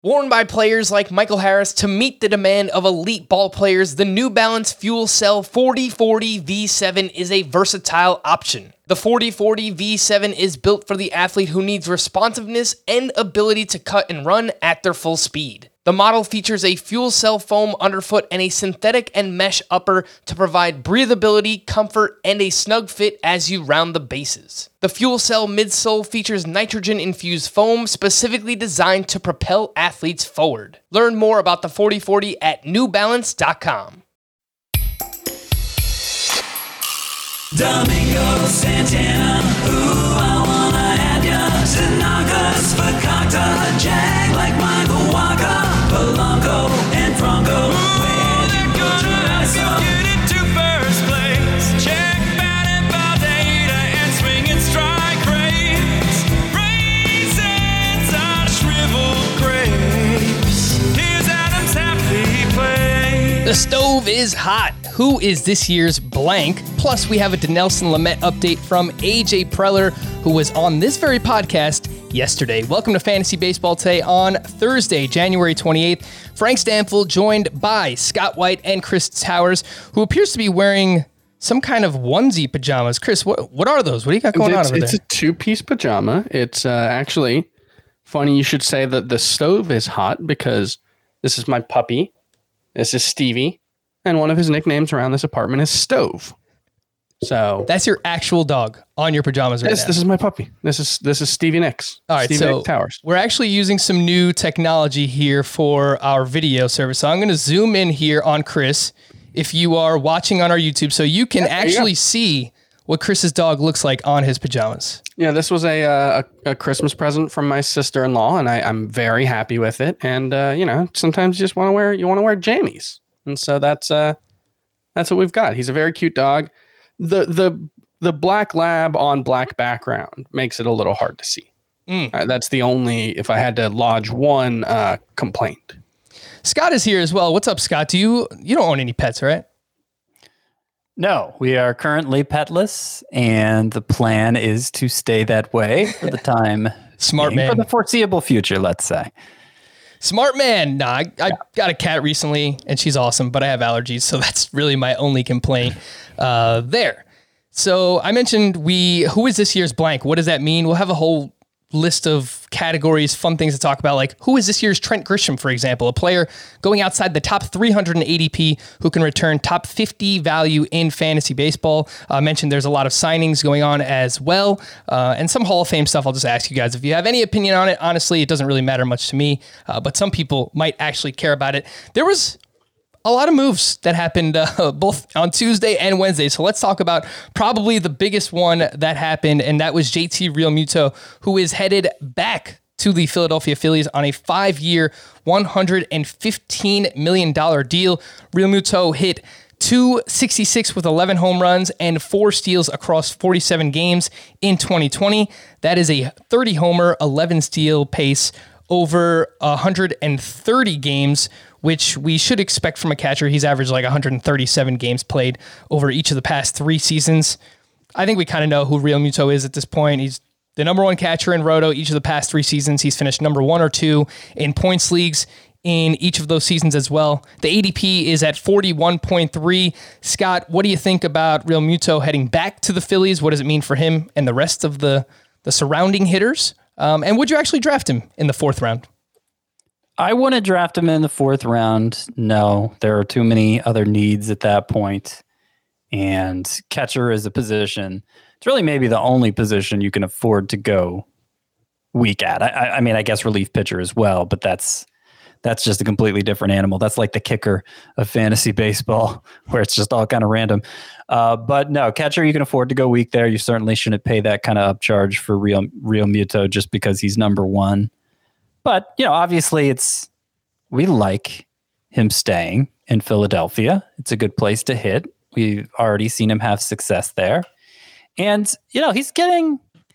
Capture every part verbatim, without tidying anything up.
Worn by players like Michael Harris to meet the demand of elite ball players, the New Balance Fuel Cell forty forty V seven is a versatile option. The forty forty V seven is built for the athlete who needs responsiveness and ability to cut and run at their full speed. The model features a fuel cell foam underfoot and a synthetic and mesh upper to provide breathability, comfort, and a snug fit as you round the bases. The fuel cell midsole features nitrogen-infused foam specifically designed to propel athletes forward. Learn more about the forty forty at new balance dot com. Domingo Santana, ooh, I wanna have ya. Tanaka's Fakakta, Jag like Michael Waka, Polanco and Franco. Where you go to get into first place? Check batting ball data and swinging strike rates. Raisins are shriveled grapes. Here's Adam's happy place. The stove is hot. Who is this year's blank? Plus, we have a Dinelson Lamet update from A J Preller, who was on this very podcast yesterday. Welcome to Fantasy Baseball Today on Thursday, January twenty-eighth. Frank Stanfield joined by Scott White and Chris Towers, who appears to be wearing some kind of onesie pajamas. Chris, what what are those? What do you got going it's, on over it's there? It's a two-piece pajama. It's uh, actually funny you should say that the stove is hot because this is my puppy. This is Stevie. And one of his nicknames around this apartment is Stove. So that's your actual dog on your pajamas right yes, now. This is my puppy. This is this is Stevie Nicks. All right, Stevie so Nicks Towers. We're actually using some new technology here for our video service. So I'm going to zoom in here on Chris if you are watching on our YouTube so you can yeah, actually you see what Chris's dog looks like on his pajamas. Yeah, this was a uh, a, a Christmas present from my sister-in-law, and I, I'm very happy with it. And uh, you know, sometimes you just want to wear you want to wear jammies. And so that's uh, that's what we've got. He's a very cute dog. The the the black lab on black background makes it a little hard to see. Mm. Uh, that's the only, if I had to lodge one uh, complaint. Scott is here as well. What's up, Scott? Do you you don't own any pets, right? No, we are currently petless, and the plan is to stay that way for the time. Smart man. For the foreseeable future, let's say. Smart man. Nah, I, I yeah. got a cat recently, and she's awesome, but I have allergies, so that's really my only complaint uh, there. So I mentioned we, who is this year's blank? What does that mean? We'll have a whole list of categories, fun things to talk about, like who is this year's Trent Grisham, for example, a player going outside the top three hundred A D P who can return top fifty value in fantasy baseball. I uh, mentioned there's a lot of signings going on as well, uh, and some Hall of Fame stuff. I'll just ask you guys if you have any opinion on it. Honestly, it doesn't really matter much to me, uh, but some people might actually care about it. There was a lot of moves that happened uh, both on Tuesday and Wednesday. So let's talk about probably the biggest one that happened, and that was J T Realmuto, who is headed back to the Philadelphia Phillies on a five-year, one hundred fifteen million dollars deal. Realmuto hit two sixty-six with eleven home runs and four steals across forty-seven games in twenty twenty. That is a thirty homer, eleven steal pace over one hundred thirty games, which we should expect from a catcher. He's averaged like one hundred thirty-seven games played over each of the past three seasons. I think we kind of know who Realmuto is at this point. He's the number one catcher in Roto each of the past three seasons. He's finished number one or two in points leagues in each of those seasons as well. The A D P is at forty-one point three. Scott, what do you think about Realmuto heading back to the Phillies? What does it mean for him and the rest of the, the surrounding hitters? Um, and would you actually draft him in the fourth round? I wouldn't draft him in the fourth round. No, there are too many other needs at that point. And catcher is a position. It's really maybe the only position you can afford to go weak at. I, I mean, I guess relief pitcher as well, but that's that's just a completely different animal. That's like the kicker of fantasy baseball, where it's just all kind of random. Uh, but no, catcher, you can afford to go weak there. You certainly shouldn't pay that kind of upcharge for Real Realmuto just because he's number one. But, you know, obviously it's, we like him staying in Philadelphia. It's a good place to hit. We've already seen him have success there. And, you know, he's getting,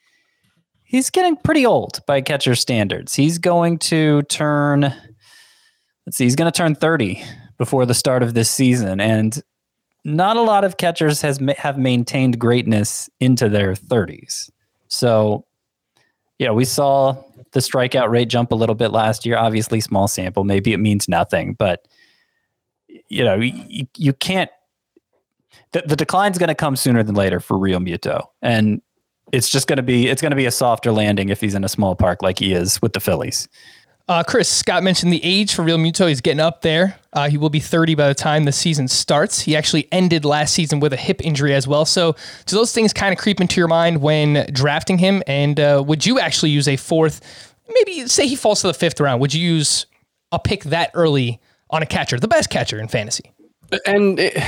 he's getting pretty old by catcher standards. He's going to turn, let's see, he's going to turn thirty before the start of this season. And not a lot of catchers has have maintained greatness into their thirties. So Yeah, we saw the strikeout rate jump a little bit last year. Obviously, small sample. Maybe it means nothing, but you know, you, you can't. The, the decline's going to come sooner than later for Real Muto, and it's just going to be it's going to be a softer landing if he's in a small park like he is with the Phillies. Uh, Chris, Scott mentioned the age for Real Muto. He's getting up there. Uh, he will be thirty by the time the season starts. He actually ended last season with a hip injury as well. So do those things kind of creep into your mind when drafting him? And uh, would you actually use a fourth, maybe say he falls to the fifth round, would you use a pick that early on a catcher, the best catcher in fantasy? And it,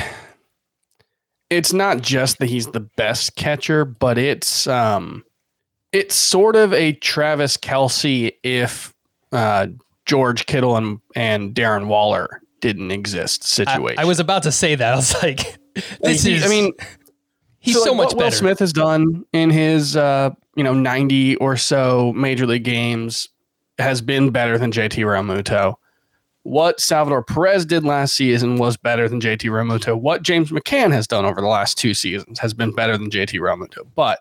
it's not just that he's the best catcher, but it's um, it's sort of a Travis Kelce if uh, George Kittle and, and Darren Waller didn't exist situation. I, I was about to say that. I was like, this he, is, I mean, he's so so like much what better. Will Smith has done in his, uh, you know, ninety or so major league games has been better than J T Realmuto. What Salvador Perez did last season was better than J T Realmuto. What James McCann has done over the last two seasons has been better than J T Realmuto. But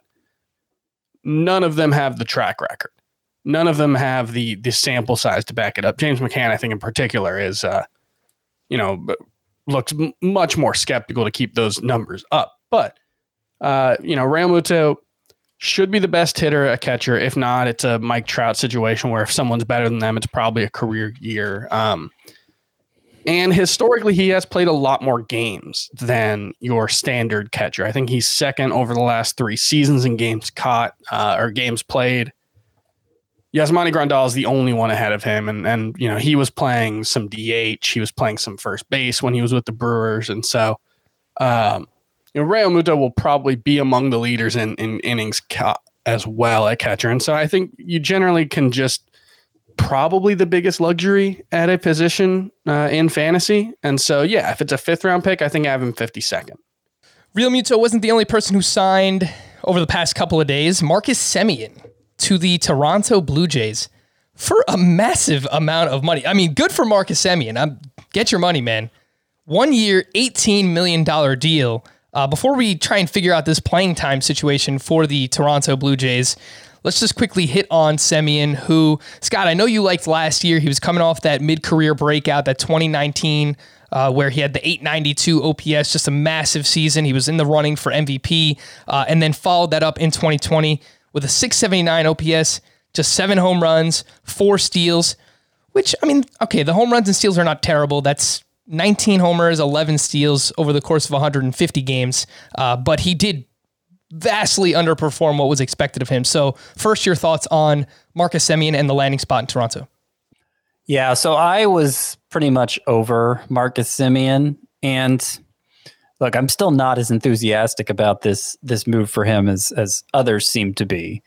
none of them have the track record. None of them have the the sample size to back it up. James McCann, I think in particular, is, uh, you know, looks m- much more skeptical to keep those numbers up. But, uh, you know, Realmuto should be the best hitter, a catcher. If not, it's a Mike Trout situation where if someone's better than them, it's probably a career year. Um, and historically, he has played a lot more games than your standard catcher. I think he's second over the last three seasons in games caught uh, or games played. Yasmani Grandal is the only one ahead of him. And, and, you know, he was playing some D H. He was playing some first base when he was with the Brewers. And so, um, you know, Realmuto will probably be among the leaders in, in innings caught as well at catcher. And so I think you generally can just probably the biggest luxury at a position uh, in fantasy. And so, yeah, if it's a fifth round pick, I think I have him fifty-second. Real Muto wasn't the only person who signed over the past couple of days. Marcus Semien to the Toronto Blue Jays for a massive amount of money. I mean, good for Marcus Semien. I'm, get your money, man. One year, eighteen million dollars deal. Uh, before we try and figure out this playing time situation for the Toronto Blue Jays, let's just quickly hit on Semien, who, Scott, I know you liked last year. He was coming off that mid-career breakout, that twenty nineteen, uh, where he had the eight ninety-two O P S, just a massive season. He was in the running for M V P, uh, and then followed that up in twenty twenty with a six seventy-nine O P S, just seven home runs, four steals, which, I mean, okay, the home runs and steals are not terrible. That's nineteen homers, eleven steals over the course of one hundred fifty games, uh, but he did vastly underperform what was expected of him. So first, your thoughts on Marcus Semien and the landing spot in Toronto. Yeah, so I was pretty much over Marcus Semien, and look, I'm still not as enthusiastic about this this move for him as as others seem to be,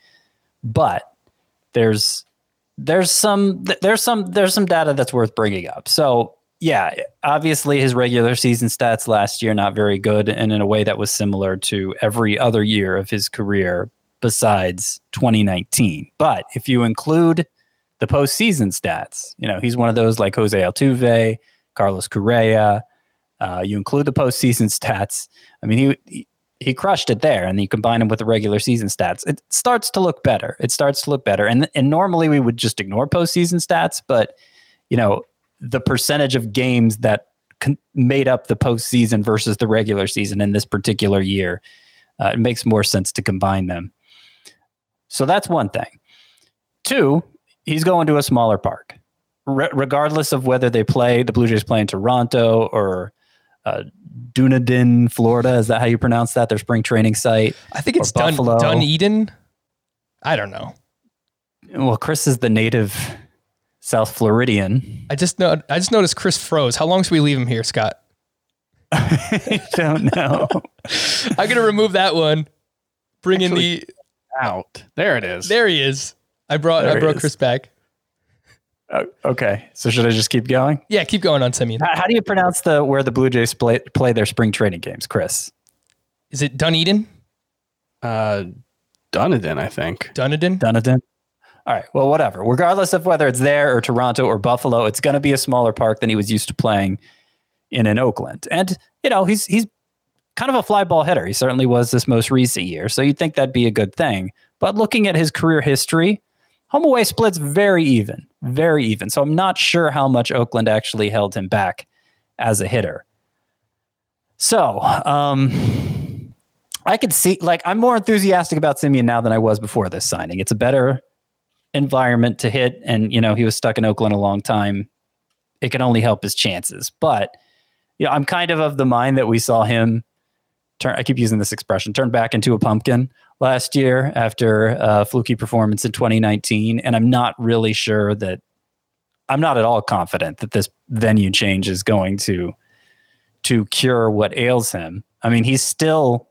but there's there's some there's some there's some data that's worth bringing up. So yeah, obviously his regular season stats last year not very good, and in a way that was similar to every other year of his career besides twenty nineteen. But if you include the postseason stats, you know, he's one of those like Jose Altuve, Carlos Correa. Uh, you include the postseason stats. I mean, he he crushed it there, and you combine him with the regular season stats. It starts to look better. It starts to look better, and and normally we would just ignore postseason stats, but you know, the percentage of games that con- made up the postseason versus the regular season in this particular year, uh, it makes more sense to combine them. So that's one thing. Two, he's going to a smaller park, Re- regardless of whether they play the Blue Jays play in Toronto or uh, Dunedin, Florida. Is that how you pronounce that? Their spring training site. I think it's Dun- Buffalo. Dunedin. I don't know. Well, Chris is the native South Floridian. I just know. I just noticed Chris froze. How long should we leave him here, Scott? I don't know. I'm gonna remove that one. Bring Actually, in the. Out. There it is. There he is. I brought. There I he brought is. Chris back. Uh, okay, so should I just keep going? Yeah, keep going on Semien. How, how do you pronounce the where the Blue Jays play, play their spring training games, Chris? Is it Dunedin? Uh, Dunedin, I think. Dunedin? Dunedin. All right. Well, whatever. Regardless of whether it's there or Toronto or Buffalo, it's going to be a smaller park than he was used to playing in in Oakland. And you know, he's he's kind of a fly ball hitter. He certainly was this most recent year, so you'd think that'd be a good thing. But looking at his career history, Home away splits very even, very even. So I'm not sure how much Oakland actually held him back as a hitter. So um, I could see, like, I'm more enthusiastic about Semien now than I was before this signing. It's a better environment to hit, and you know he was stuck in Oakland a long time. It can only help his chances. But you know, I'm kind of of the mind that we saw him turn. I keep using this expression, turn back into a pumpkin last year after a fluky performance in twenty nineteen, and I'm not really sure that I'm not at all confident that this venue change is going to to cure what ails him. I mean, he's still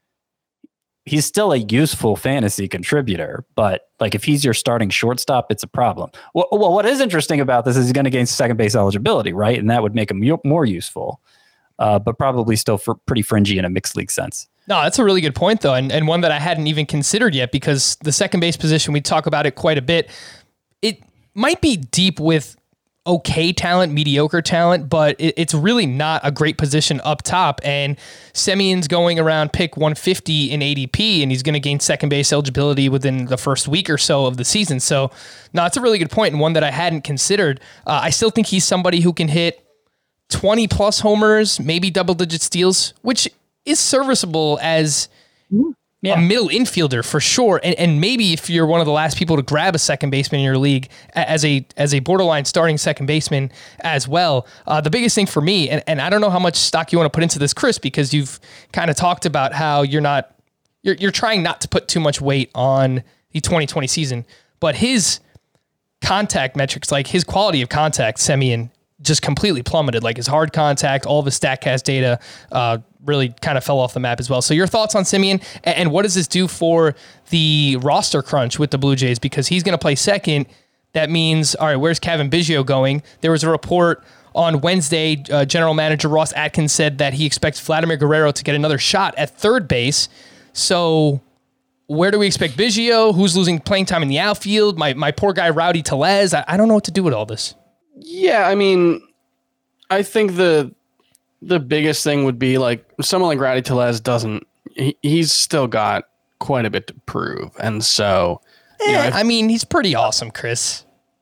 he's still a useful fantasy contributor, but like if he's your starting shortstop, it's a problem. Well, well what is interesting about this is he's going to gain second base eligibility, right? And that would make him more useful, uh, but probably still for pretty fringy in a mixed league sense. No, that's a really good point, though, and, and one that I hadn't even considered yet, because the second base position, we talk about it quite a bit. It might be deep with okay talent, mediocre talent, but it, it's really not a great position up top. And Semien's going around pick one fifty in A D P, and he's going to gain second base eligibility within the first week or so of the season. So, no, it's a really good point, and one that I hadn't considered. Uh, I still think he's somebody who can hit twenty plus homers, maybe double digit steals, which is serviceable as yeah. a middle infielder for sure. And, and maybe if you're one of the last people to grab a second baseman in your league as a as a borderline starting second baseman as well. Uh, the biggest thing for me, and, and I don't know how much stock you want to put into this, Chris, because you've kind of talked about how you're not you're you're trying not to put too much weight on the twenty twenty season, but his contact metrics, like his quality of contact, Semien, just completely plummeted. Like his hard contact, all of his StatCast data uh, really kind of fell off the map as well. So your thoughts on Semien, and, and what does this do for the roster crunch with the Blue Jays? Because he's going to play second. That means, all right, where's Cavan Biggio going? There was a report on Wednesday. Uh, General Manager Ross Atkins said that he expects Vladimir Guerrero to get another shot at third base. So where do we expect Biggio? Who's losing playing time in the outfield? My my poor guy, Rowdy Tellez. I, I don't know what to do with all this. Yeah, I mean, I think the the biggest thing would be like someone like Rowdy Tellez doesn't. He, he's still got quite a bit to prove, and so you know, Eh, if, I mean, he's pretty awesome, Chris.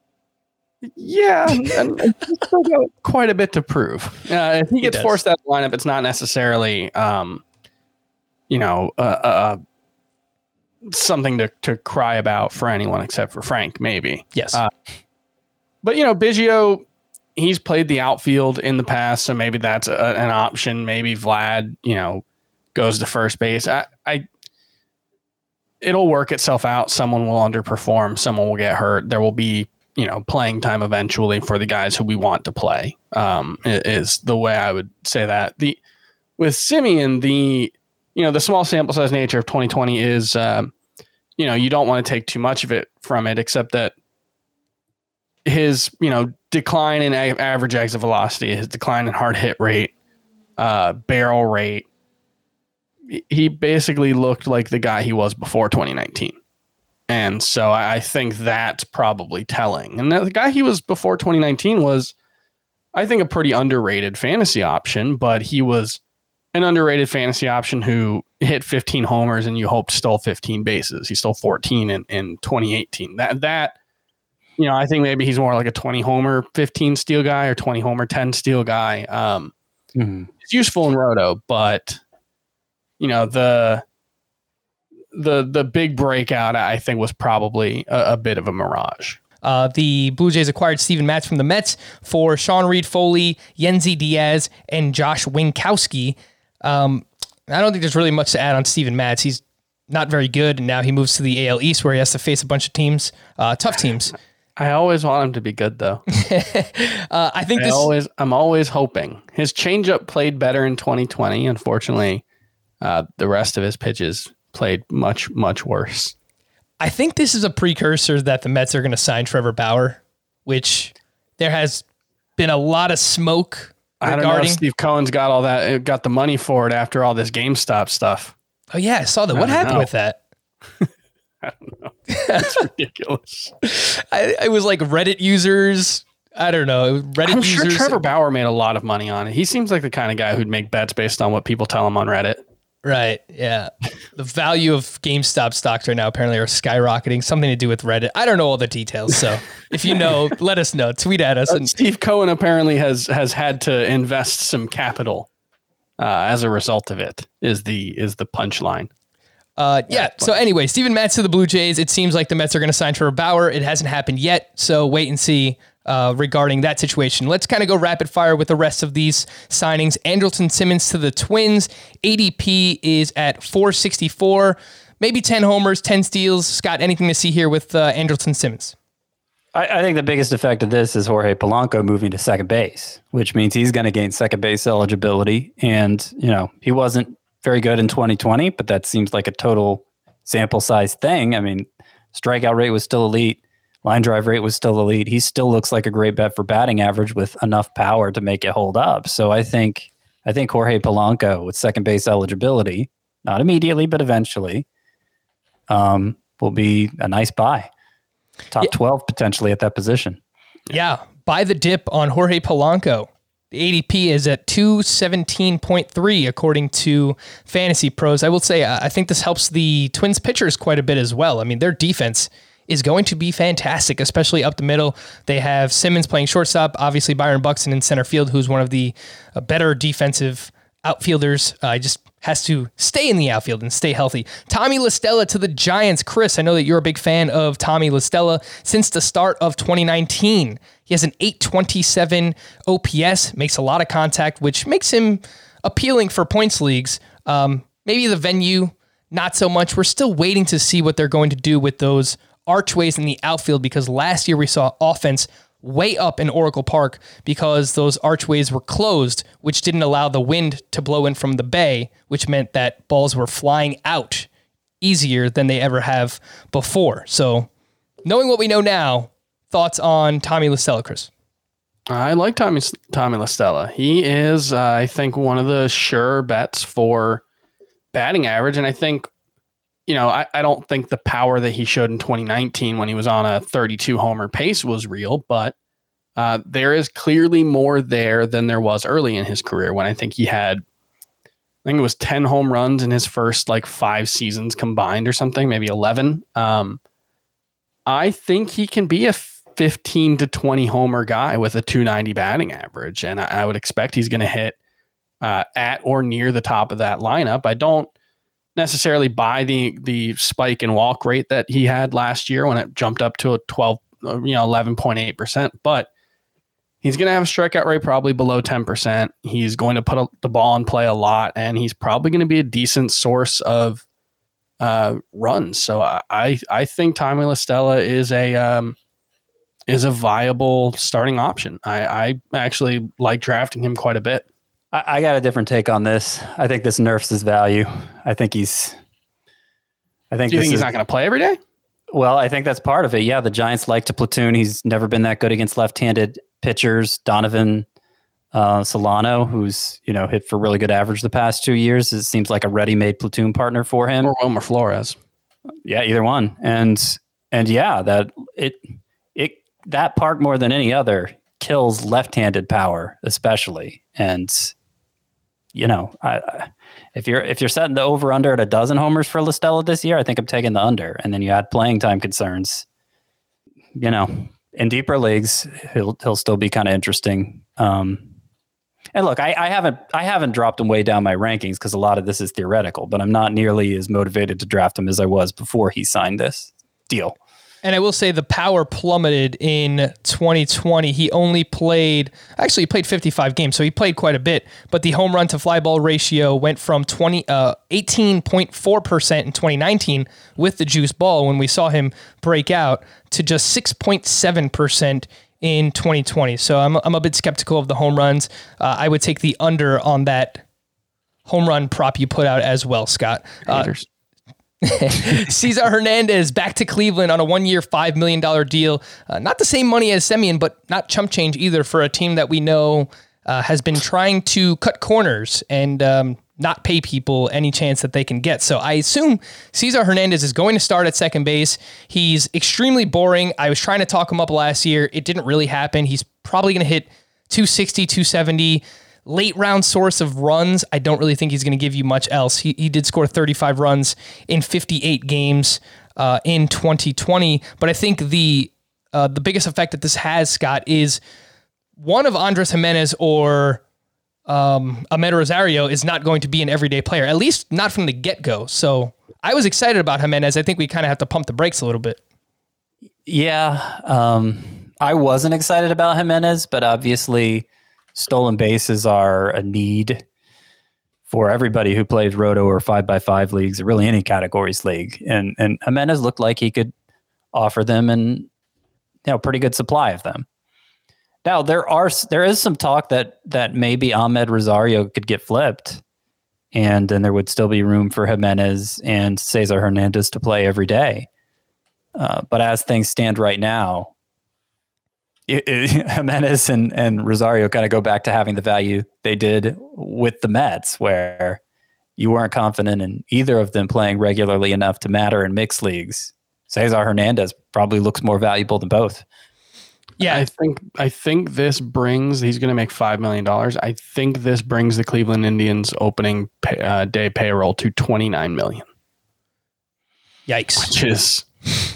yeah, and, and he's still got quite a bit to prove. Uh, if he gets does. forced out of the lineup, it's not necessarily, um, you know, uh, uh, something to to cry about for anyone except for Frank, maybe. Yes. Uh, But, you know, Biggio, he's played the outfield in the past, so maybe that's a, an option. Maybe Vlad, you know, goes to first base. I, I, it'll work itself out. Someone will underperform. Someone will get hurt. There will be, you know, playing time eventually for the guys who we want to play, um, is the way I would say that. The with Semien, the, you know, the small sample size nature of twenty twenty is, um, you know, you don't want to take too much of it from it, except that his, you know, decline in a- average exit velocity, his decline in hard hit rate, uh, barrel rate, he basically looked like the guy he was before twenty nineteen. And so I think that's probably telling. And the guy he was before twenty nineteen was, I think, a pretty underrated fantasy option, but he was an underrated fantasy option who hit fifteen homers and you hoped stole fifteen bases. He stole fourteen in, in twenty eighteen. That, that, you know, I think maybe he's more like a twenty homer, fifteen steal guy or twenty homer, ten steal guy. Um, Mm-hmm. It's useful in roto, but you know, the, the, the big breakout, I think, was probably a, a bit of a mirage. Uh, the Blue Jays acquired Steven Matz from the Mets for Sean Reed Foley, Yenzi Diaz, and Josh Winkowski. Um, I don't think there's really much to add on Steven Matz. He's not very good, and now he moves to the A L East where he has to face a bunch of teams, uh, tough teams. I always want him to be good, though. uh, I think I this. always, I'm always hoping. His changeup played better in twenty twenty. Unfortunately, uh, the rest of his pitches played much, much worse. I think this is a precursor that the Mets are going to sign Trevor Bauer, which there has been a lot of smoke I don't know regarding. if Steve Cohen's got all that, got the money for it after all this GameStop stuff. Oh yeah, I saw that. I What don't happened know. with that? I don't know. It's ridiculous. I, it was like Reddit users. I don't know. Reddit I'm users. sure Trevor Bauer made a lot of money on it. He seems like the kind of guy who'd make bets based on what people tell him on Reddit. Right. Yeah. The value of GameStop stocks right now apparently are skyrocketing. Something to do with Reddit. I don't know all the details. So if you know, let us know. Tweet at us. And Steve Cohen apparently has has had to invest some capital uh, as a result of it. Is the is the punchline? Uh, yeah. So anyway, Steven Matz to the Blue Jays. It seems like the Mets are going to sign Trevor Bauer. It hasn't happened yet. So wait and see uh, regarding that situation. Let's kind of go rapid fire with the rest of these signings. Andrelton Simmons to the Twins. A D P is at four sixty-four. Maybe ten homers, ten steals. Scott, anything to see here with uh, Andrelton Simmons? I, I think the biggest effect of this is Jorge Polanco moving to second base, which means he's going to gain second base eligibility. And, you know, he wasn't very good in twenty twenty, but that seems like a total sample size thing. I mean, strikeout rate was still elite. Line drive rate was still elite. He still looks like a great bet for batting average with enough power to make it hold up. So I think I think Jorge Polanco with second base eligibility, not immediately, but eventually, um, will be a nice buy. Top Yeah. twelve potentially at that position. Yeah. Buy the dip on Jorge Polanco. The A D P is at two seventeen point three according to Fantasy Pros. I will say, I think this helps the Twins pitchers quite a bit as well. I mean, their defense is going to be fantastic, especially up the middle. They have Simmons playing shortstop, obviously Byron Buxton in center field, who's one of the uh, better defensive outfielders. Uh, just has to stay in the outfield and stay healthy. Tommy La Stella to the Giants. Chris, I know that you're a big fan of Tommy La Stella. Since the start of twenty nineteen, he has an eight twenty-seven O P S, makes a lot of contact, which makes him appealing for points leagues. Um, maybe the venue, not so much. We're still waiting to see what they're going to do with those archways in the outfield, because last year we saw offense way up in Oracle Park because those archways were closed, which didn't allow the wind to blow in from the bay, which meant that balls were flying out easier than they ever have before. So knowing what we know now, thoughts on Tommy La Stella, Chris? I like Tommy Tommy La Stella. He is, uh, I think, one of the sure bets for batting average, and I think, you know, I, I don't think the power that he showed in twenty nineteen when he was on a thirty-two homer pace was real, but uh, there is clearly more there than there was early in his career when I think he had, I think it was ten home runs in his first like five seasons combined or something, maybe eleven. Um, I think he can be a fifteen to twenty homer guy with a two ninety batting average, and I, I would expect he's going to hit uh, at or near the top of that lineup. I don't necessarily buy the the spike in walk rate that he had last year when it jumped up to a twelve, you know, eleven point eight percent, but he's going to have a strikeout rate probably below ten percent. He's going to put a, the ball in play a lot, and he's probably going to be a decent source of uh, runs. So I I think Tommy La Stella is a um, is a viable starting option. I, I actually like drafting him quite a bit. I, I got a different take on this. I think this nerfs his value. I think he's. I think. Do you this think he's is, not going to play every day? Well, I think that's part of it. Yeah, the Giants like to platoon. He's never been that good against left-handed pitchers. Donovan uh, Solano, who's you know hit for really good average the past two years, it seems like a ready-made platoon partner for him. Or Wilmer Flores. Yeah, either one. And and yeah, that it it that park more than any other kills left-handed power, especially. And you know, I, I, if you're if you're setting the over under at a dozen homers for La Stella this year, I think I'm taking the under. And then you add playing time concerns. You know, in deeper leagues, he'll he'll still be kind of interesting. Um, and look, I, I haven't I haven't dropped him way down my rankings because a lot of this is theoretical, but I'm not nearly as motivated to draft him as I was before he signed this deal. And I will say the power plummeted in twenty twenty. He only played, actually he played fifty-five games, so he played quite a bit, but the home run to fly ball ratio went from twenty, uh, eighteen point four percent in twenty nineteen with the juice ball when we saw him break out to just six point seven percent in twenty twenty. So I'm, I'm a bit skeptical of the home runs. Uh, I would take the under on that home run prop you put out as well, Scott. Uh, Cesar Hernandez back to Cleveland on a one-year, five million dollars deal. Uh, not the same money as Semien, but not chump change either for a team that we know uh, has been trying to cut corners and um, not pay people any chance that they can get. So I assume Cesar Hernandez is going to start at second base. He's extremely boring. I was trying to talk him up last year. It didn't really happen. He's probably going to hit two sixty, two seventy. late round source of runs. I don't really think he's going to give you much else. He, he did score thirty-five runs in fifty-eight games uh, in twenty twenty. But I think the uh, the biggest effect that this has, Scott, is one of Andres Gimenez or um, Ahmed Rosario is not going to be an everyday player, at least not from the get-go. So I was excited about Gimenez. I think we kind of have to pump the brakes a little bit. Yeah, um, I wasn't excited about Gimenez, but obviously stolen bases are a need for everybody who plays roto or five by five leagues, or really any categories league. And and Gimenez looked like he could offer them and you know pretty good supply of them. Now there are there is some talk that that maybe Ahmed Rosario could get flipped, and then there would still be room for Gimenez and Cesar Hernandez to play every day. Uh, but as things stand right now, it, it, Gimenez and, and Rosario kind of go back to having the value they did with the Mets, where you weren't confident in either of them playing regularly enough to matter in mixed leagues. Cesar Hernandez probably looks more valuable than both. Yeah, I think I think this brings. He's going to make five million dollars. I think this brings the Cleveland Indians opening pay, uh, day payroll to twenty nine million. Yikes! Which is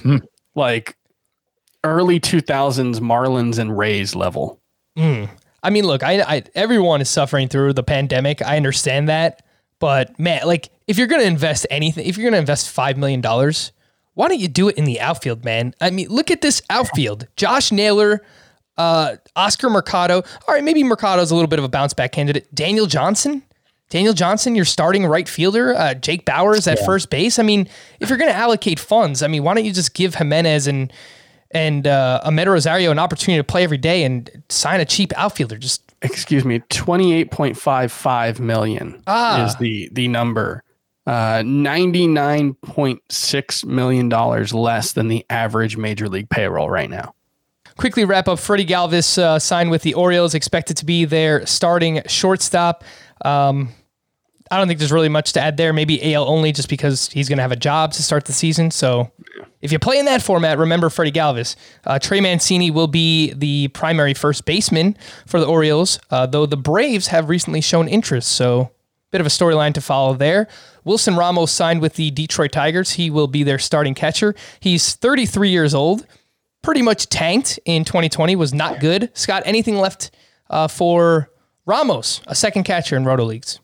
like early two thousands Marlins and Rays level. Mm. I mean, look, I, I everyone is suffering through the pandemic. I understand that, but man, like if you're going to invest anything, if you're going to invest five million dollars, why don't you do it in the outfield, man? I mean, look at this outfield: Josh Naylor, uh, Oscar Mercado. All right, maybe Mercado's a little bit of a bounce back candidate. Daniel Johnson. Daniel Johnson, your starting right fielder, uh, Jake Bowers at yeah. first base. I mean, if you're going to allocate funds, I mean, why don't you just give Gimenez and and uh, Ahmed Rosario an opportunity to play every day and sign a cheap outfielder? Just excuse me, twenty-eight point five five million ah. is the the number. Uh, ninety-nine point six million dollars less than the average major league payroll right now. Quickly wrap up. Freddie Galvis uh, signed with the Orioles, expected to be their starting shortstop. Um, I don't think there's really much to add there. Maybe A L only, just because he's going to have a job to start the season. So if you play in that format, remember Freddie Galvis. Uh, Trey Mancini will be the primary first baseman for the Orioles, uh, though the Braves have recently shown interest. So bit of a storyline to follow there. Wilson Ramos signed with the Detroit Tigers. He will be their starting catcher. He's thirty-three years old, pretty much tanked in twenty twenty, was not good. Scott, anything left uh, for Ramos, a second catcher in Roto Leagues?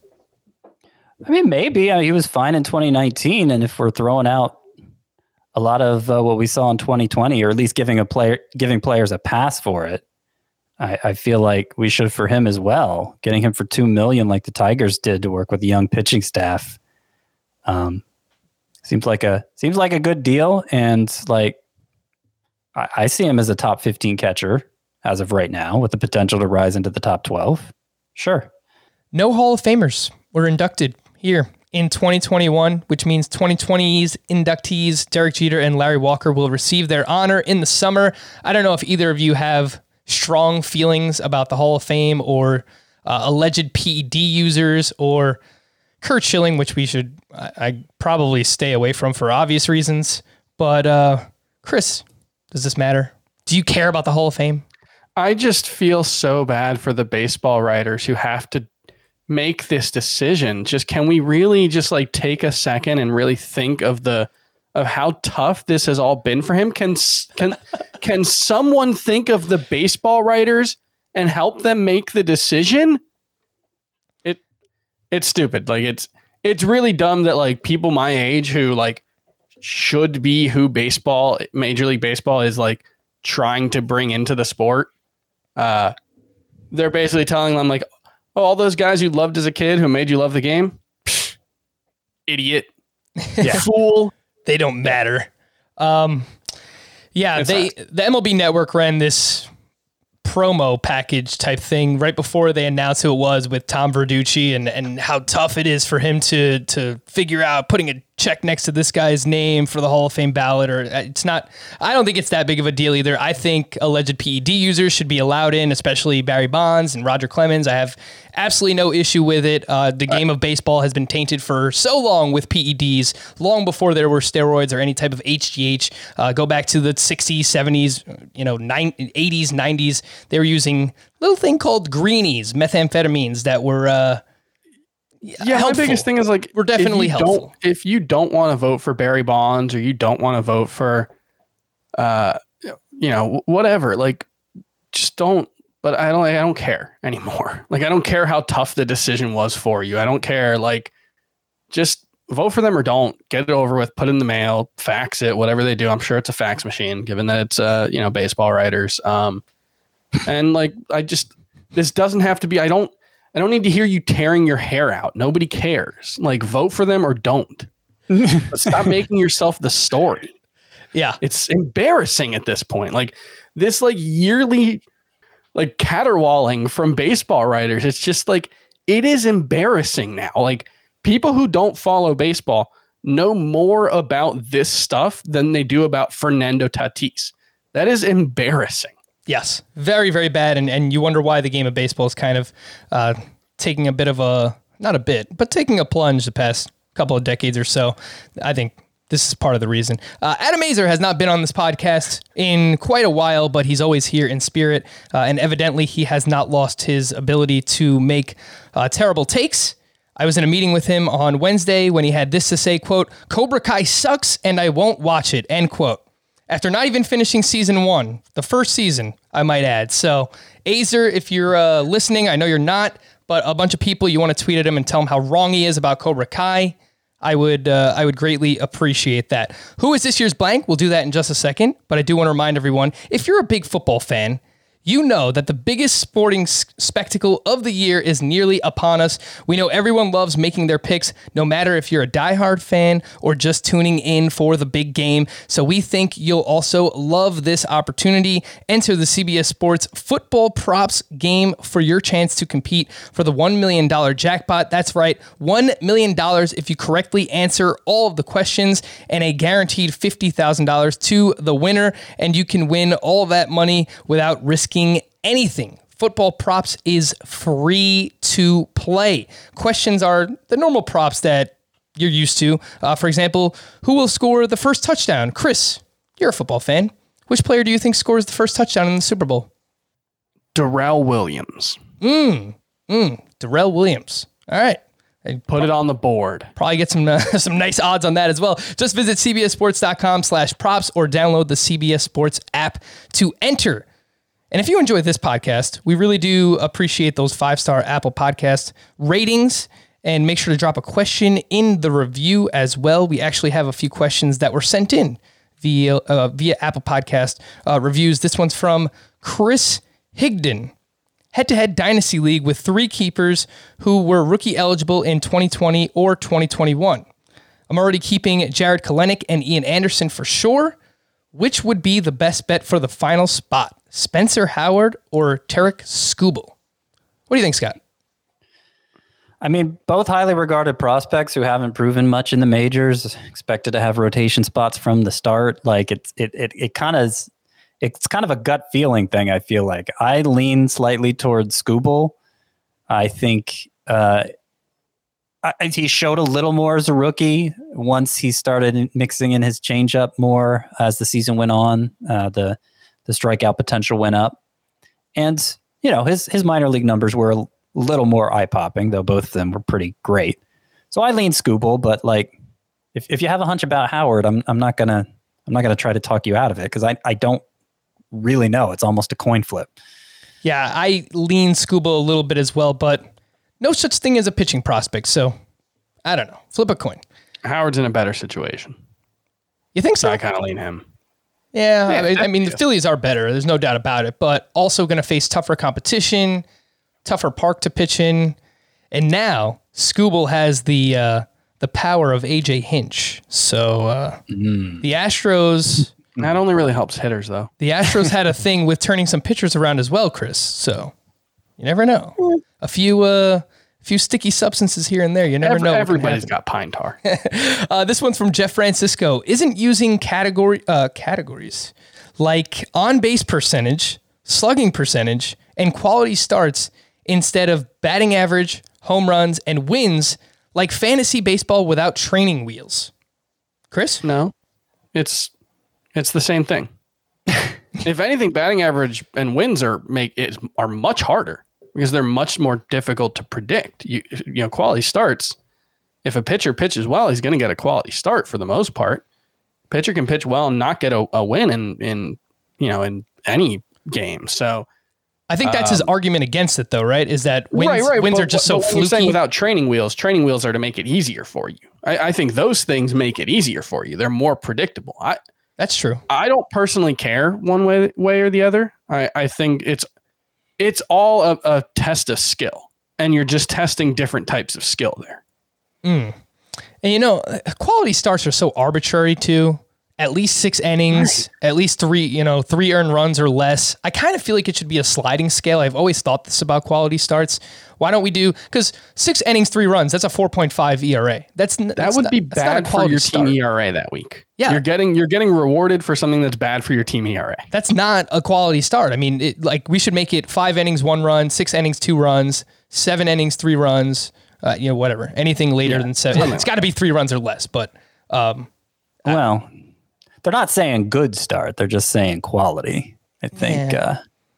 I mean, maybe. I mean, he was fine in twenty nineteen, and if we're throwing out a lot of uh, what we saw in twenty twenty, or at least giving a player, giving players a pass for it, I, I feel like we should for him as well. Getting him for two million, like the Tigers did, to work with the young pitching staff, um, seems like a seems like a good deal. And like, I, I see him as a top fifteen catcher as of right now, with the potential to rise into the top twelve. Sure. No Hall of Famers were inducted here in twenty twenty-one, which means twenty twenty's inductees, Derek Jeter and Larry Walker, will receive their honor in the summer. I don't know if either of you have strong feelings about the Hall of Fame, or uh, alleged P E D users, or Curt Schilling, which we should I, I probably stay away from for obvious reasons. But uh, Chris, does this matter? Do you care about the Hall of Fame? I just feel so bad for the baseball writers who have to make this decision. Just can we really just like take a second and really think of the of how tough this has all been for him? Can can can someone think of the baseball writers and help them make the decision? It it's stupid. Like it's it's really dumb that like people my age who like should be who baseball, Major League Baseball is like trying to bring into the sport. Uh, they're basically telling them like, oh, all those guys you loved as a kid who made you love the game, psh, idiot, yeah. fool. They don't matter. Um, yeah, it's they not. The M L B Network ran this promo package type thing right before they announced who it was, with Tom Verducci and and how tough it is for him to to figure out putting a check next to this guy's name for the Hall of Fame ballot, or it's not, I don't think it's that big of a deal either. I think alleged P E D users should be allowed in, especially Barry Bonds and Roger Clemens. I have absolutely no issue with it. Uh, the game of baseball has been tainted for so long with P E Ds, long before there were steroids or any type of H G H. Uh, go back to the sixties, seventies, you know, eighties, nineties. They were using a little thing called greenies, methamphetamines that were, uh, Yeah, helpful. my biggest thing is like We're definitely if you helpful. Don't, if you don't want to vote for Barry Bonds or you don't want to vote for, uh, you know, whatever, like just don't. But I don't. I don't care anymore. Like I don't care how tough the decision was for you. I don't care. Like just vote for them or don't. Get it over with. Put it in the mail. Fax it. Whatever they do. I'm sure it's a fax machine. Given that it's uh you know baseball writers. Um, and like I just this doesn't have to be. I don't. I don't need to hear you tearing your hair out. Nobody cares. Like, vote for them or don't. But stop making yourself the story. Yeah. It's embarrassing at this point. Like, this, like, yearly, like, caterwauling from baseball writers. It's just, like, it is embarrassing now. Like, people who don't follow baseball know more about this stuff than they do about Fernando Tatis. That is embarrassing. Yes, very, very bad. And and you wonder why the game of baseball is kind of uh, taking a bit of a, not a bit, but taking a plunge the past couple of decades or so. I think this is part of the reason. Uh, Adam Azer has not been on this podcast in quite a while, but he's always here in spirit. Uh, and evidently he has not lost his ability to make uh, terrible takes. I was in a meeting with him on Wednesday when he had this to say, quote, Cobra Kai sucks and I won't watch it, end quote. After not even finishing season one, the first season, I might add. So, Azer, if you're uh, listening, I know you're not, but a bunch of people, you want to tweet at him and tell him how wrong he is about Cobra Kai. I would uh, I would greatly appreciate that. Who is this year's blank? We'll do that in just a second, but I do want to remind everyone, if you're a big football fan, you know that the biggest sporting s- spectacle of the year is nearly upon us. We know everyone loves making their picks, no matter if you're a diehard fan or just tuning in for the big game. So we think you'll also love this opportunity. Enter the C B S Sports Football Props game for your chance to compete for the one million dollars jackpot. That's right, one million dollars if you correctly answer all of the questions, and a guaranteed fifty thousand dollars to the winner. And you can win all that money without risking anything. Football Props is free to play. Questions are the normal props that you're used to. Uh, for example, who will score the first touchdown? Chris, you're a football fan. Which player do you think scores the first touchdown in the Super Bowl? Darrell Williams. Mm, mm, Darrell Williams. All right. Put it on the board. Probably get some uh, some nice odds on that as well. Just visit cbssports.com slash props or download the C B S Sports app to enter. And if you enjoy this podcast, we really do appreciate those five-star Apple Podcast ratings, and make sure to drop a question in the review as well. We actually have a few questions that were sent in via uh, via Apple Podcast uh, reviews. This one's from Chris Higdon. Head-to-head dynasty league with three keepers who were rookie eligible in twenty twenty or twenty twenty-one. I'm already keeping Jared Kalenic and Ian Anderson for sure. Which would be the best bet for the final spot? Spencer Howard or Tarek Skubal? What do you think, Scott? I mean, both highly regarded prospects who haven't proven much in the majors, expected to have rotation spots from the start. Like it's it it it kind of it's kind of a gut feeling thing. I feel like I lean slightly towards Skubal. I think uh, I, he showed a little more as a rookie once he started mixing in his changeup more as the season went on. Uh, the the strikeout potential went up, and you know his his minor league numbers were a little more eye popping, though both of them were pretty great. So I lean Skubal, but like if if you have a hunch about Howard, I'm I'm not gonna I'm not gonna try to talk you out of it because I I don't really know. It's almost a coin flip. Yeah, I lean Skubal a little bit as well, but no such thing as a pitching prospect. So I don't know. Flip a coin. Howard's in a better situation. You think so? So I kind of lean him. Yeah, Yeah, I, mean, I mean, the yeah. Phillies are better. There's no doubt about it, but also going to face tougher competition, tougher park to pitch in. And now Skubal has the uh, the power of A J Hinch. So uh, Mm. the Astros... That only really helps hitters, though. The Astros had a thing with turning some pitchers around as well, Chris. So you never know. A few, uh, A few sticky substances here and there. You never Every, know. what can everybody's happen. got pine tar. Uh, this one's from Jeff Francisco. Isn't using category uh, categories like on-base percentage, slugging percentage, and quality starts instead of batting average, home runs, and wins like fantasy baseball without training wheels? Chris? No, it's it's the same thing. If anything, batting average and wins are make it are much harder because they're much more difficult to predict. You you know, quality starts. If a pitcher pitches well, he's going to get a quality start for the most part. Pitcher can pitch well and not get a, a win in in you know in any game. So I think that's his argument against it, though, right? Is that wins, right, right. wins but, are just but so when you're saying fluky. without training wheels, training wheels are to make it easier for you. I, I think those things make it easier for you. They're more predictable. I That's true. I don't personally care one way way or the other. I, I think it's it's all a, a test of skill, and you're just testing different types of skill there. And you know, quality starts are so arbitrary too. At least six innings, right. At least three, you know, three earned runs or less. I kind of feel like it should be a sliding scale. I've always thought this about quality starts. Why don't we do, because six innings, three runs, that's a four point five E R A. That's That that's would not, be that's not a bad for quality your start. team E R A that week. Yeah. You're getting you're getting rewarded for something that's bad for your team E R A. That's not a quality start. I mean, it, like we should make it five innings, one run, six innings, two runs, seven innings, three runs, uh, you know, whatever. Anything later Yeah, than seven. It's got to be three runs or less, but um, Well, they're not saying good start. They're just saying quality. I think. Yeah. Uh,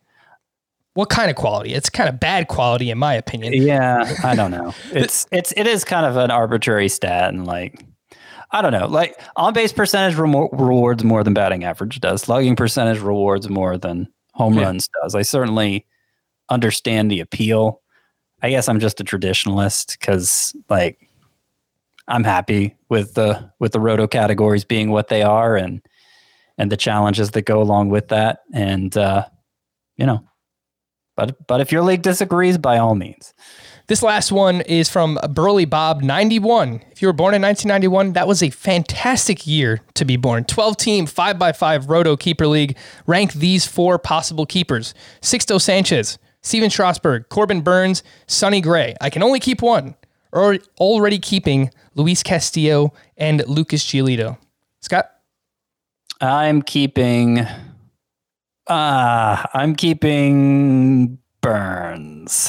what kind of quality? It's kind of bad quality, in my opinion. yeah, I don't know. It's it's it is kind of an arbitrary stat, and like I don't know. Like on base percentage remo- rewards more than batting average does. Slugging percentage rewards more than home Yeah. runs does. I certainly understand the appeal. I guess I'm just a traditionalist because like I'm happy with the with the roto categories being what they are and and the challenges that go along with that. And uh, you know, but but if your league disagrees, by all means. This last one is from Burley Bob ninety-one. If you were born in nineteen ninety-one, that was a fantastic year to be born. twelve team, five by five Roto Keeper League. Rank these four possible keepers: Sixto Sanchez, Steven Strasburg, Corbin Burns, Sonny Gray. I can only keep one. Or already keeping Luis Castillo and Lucas Giolito. Scott? I'm keeping. Uh, I'm keeping Burns.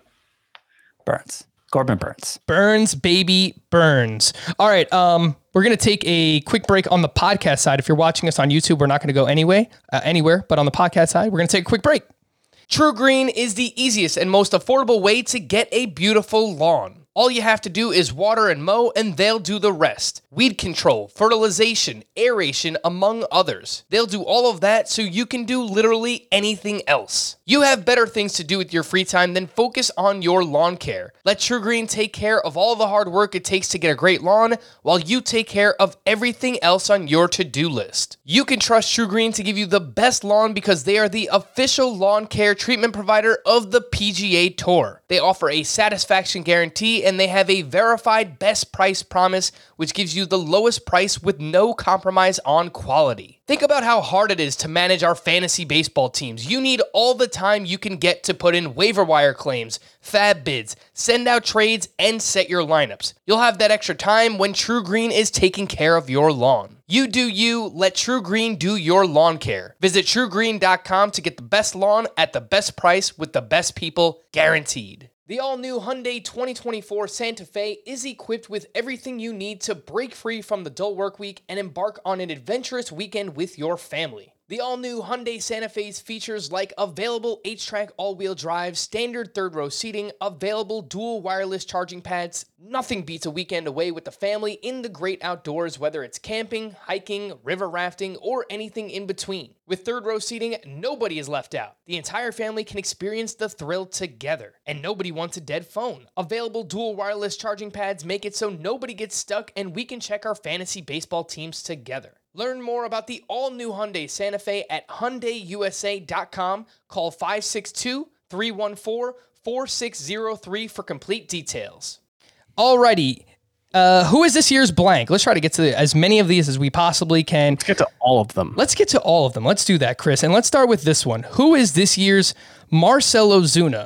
Burns. Corbin Burns. Burns, baby, Burns. All right, um, we're going to take a quick break on the podcast side. If you're watching us on YouTube, we're not going to go anyway, uh, anywhere, but on the podcast side, we're going to take a quick break. True Green is the easiest and most affordable way to get a beautiful lawn. All you have to do is water and mow, and they'll do the rest. Weed control, fertilization, aeration, among others. They'll do all of that so you can do literally anything else. You have better things to do with your free time than focus on your lawn care. Let True Green take care of all the hard work it takes to get a great lawn, while you take care of everything else on your to-do list. You can trust True Green to give you the best lawn because they are the official lawn care treatment provider of the P G A Tour. They offer a satisfaction guarantee, and they have a verified best price promise, which gives you the lowest price with no compromise on quality. Think about how hard it is to manage our fantasy baseball teams. You need all the time you can get to put in waiver wire claims, fab bids, send out trades, and set your lineups. You'll have that extra time when True Green is taking care of your lawn. You do you, let True Green do your lawn care. Visit true green dot com to get the best lawn at the best price with the best people, guaranteed. The all-new Hyundai twenty twenty-four Santa Fe is equipped with everything you need to break free from the dull work week and embark on an adventurous weekend with your family. The all-new Hyundai Santa Fe's features like available H-Track all-wheel drive, standard third-row seating, available dual wireless charging pads. Nothing beats a weekend away with the family in the great outdoors, whether it's camping, hiking, river rafting, or anything in between. With third-row seating, nobody is left out. The entire family can experience the thrill together, and nobody wants a dead phone. Available dual wireless charging pads make it so nobody gets stuck, and we can check our fantasy baseball teams together. Learn more about the all-new Hyundai Santa Fe at hyundai u s a dot com. Call five six two, three one four, four six zero three for complete details. Alrighty, uh, who is this year's blank? Let's try to get to as many of these as we possibly can. Let's get to all of them. Let's get to all of them. Let's do that, Chris. And let's start with this one. Who is this year's Marcell Ozuna?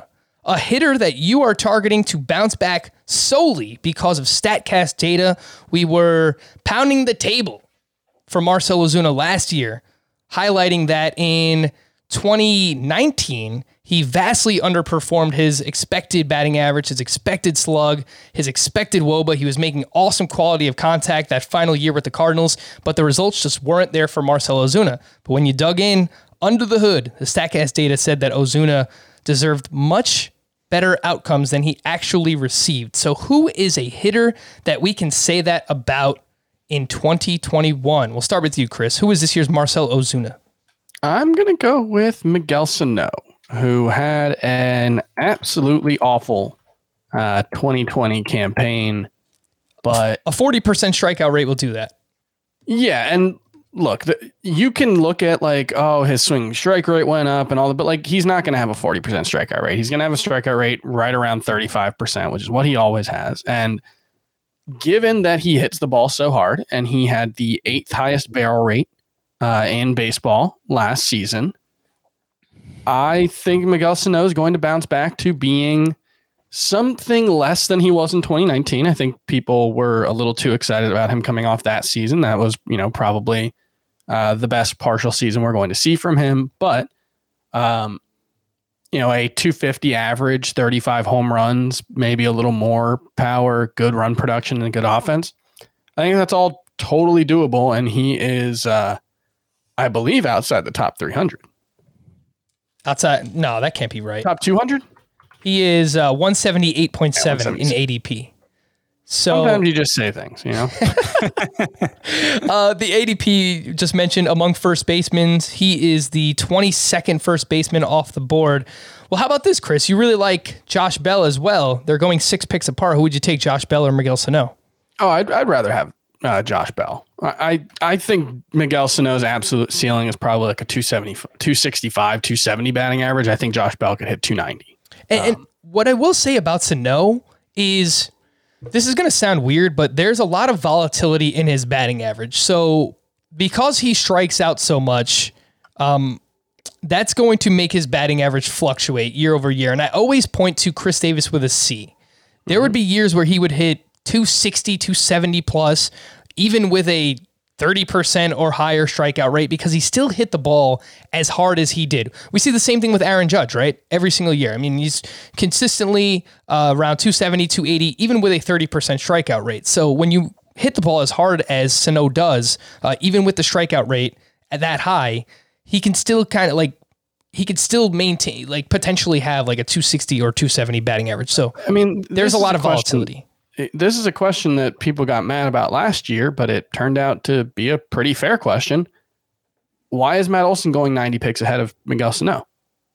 a hitter that you are targeting to bounce back solely because of StatCast data. We were pounding the table for Marcell Ozuna last year, highlighting that in twenty nineteen, he vastly underperformed his expected batting average, his expected slug, his expected W O B A. He was making awesome quality of contact that final year with the Cardinals, but the results just weren't there for Marcell Ozuna. But when you dug in under the hood, the StatCast data said that Ozuna deserved much better outcomes than he actually received. So who is a hitter that we can say that about in twenty twenty-one? We'll start with you, Chris. Who is this year's Marcell Ozuna? I'm going to go with Miguel Sano, who had an absolutely awful uh, twenty twenty campaign. But a forty percent strikeout rate will do that. Yeah, and look, the, you can look at like, oh, his swing strike rate went up and all that, but like he's not going to have a forty percent strikeout rate. He's going to have a strikeout rate right around thirty-five percent, which is what he always has. And given that he hits the ball so hard and he had the eighth highest barrel rate uh, in baseball last season, I think Miguel Sano is going to bounce back to being something less than he was in twenty nineteen. I think people were a little too excited about him coming off that season. That was, you know, probably uh, the best partial season we're going to see from him. But, um, you know, a two fifty average, thirty-five home runs, maybe a little more power, good run production, and good offense. I think that's all totally doable. And he is, uh, I believe, outside the top three hundred. Outside? No, that can't be right. Top two hundred? He is uh, one seventy-eight point seven yeah, in A D P. So sometimes you just say things, you know. uh, the A D P just mentioned among first basemen, he is the twenty-second first baseman off the board. Well, how about this, Chris? You really like Josh Bell as well. They're going six picks apart. Who would you take, Josh Bell or Miguel Sano? Oh, I'd, I'd rather have uh, Josh Bell. I, I think Miguel Sano's absolute ceiling is probably like a two seventy, two sixty-five, two seventy batting average. I think Josh Bell could hit two ninety. And, um, and what I will say about Sano is, this is going to sound weird, but there's a lot of volatility in his batting average. So because he strikes out so much, um, that's going to make his batting average fluctuate year over year. And I always point to Chris Davis with a C. There mm-hmm. would be years where he would hit two sixty, two seventy plus, even with a thirty percent or higher strikeout rate, because he still hit the ball as hard as he did. We see the same thing with Aaron Judge, right? Every single year. I mean, he's consistently uh, around two seventy, two eighty, even with a thirty percent strikeout rate. So when you hit the ball as hard as Sano does, uh, even with the strikeout rate at that high, he can still kind of like, he could still maintain, like potentially have like a two sixty or two seventy batting average. So I mean, there's a lot a of volatility. This is a question that people got mad about last year, but it turned out to be a pretty fair question. Why is Matt Olson going ninety picks ahead of Miguel Sano?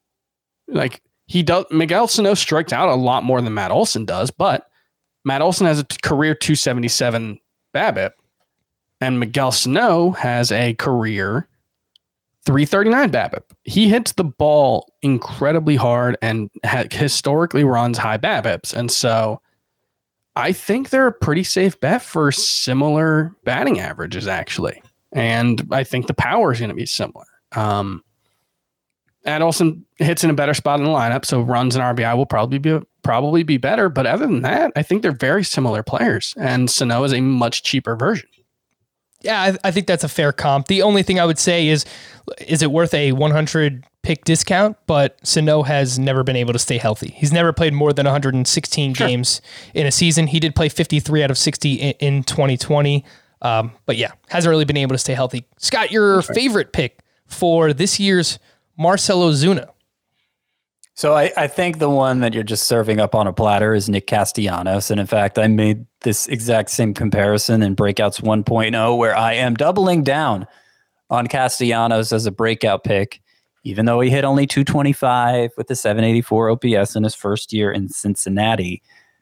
Like he does, Miguel Sano strikes out a lot more than Matt Olson does, but Matt Olson has a career two seventy-seven BABIP, and Miguel Sano has a career three thirty-nine BABIP. He hits the ball incredibly hard and ha- historically runs high BABIPs, and so I think they're a pretty safe bet for similar batting averages, actually. And I think the power is going to be similar. Um, Matt Olson hits in a better spot in the lineup, so runs and R B I will probably be probably be better. But other than that, I think they're very similar players. And Sano is a much cheaper version. Yeah, I, I think that's a fair comp. The only thing I would say is, is it worth a one hundred pick discount? But Sano has never been able to stay healthy. He's never played more than one hundred sixteen sure. games in a season. He did play fifty-three out of sixty in, in twenty twenty. Um, but yeah, hasn't really been able to stay healthy. Scott, your right. favorite pick for this year's Marcell Ozuna? So I, I think the one that you're just serving up on a platter is Nick Castellanos. And in fact, I made this exact same comparison in Breakouts one point oh, where I am doubling down on Castellanos as a breakout pick, even though he hit only two twenty-five with a seven eighty-four O P S in his first year in Cincinnati.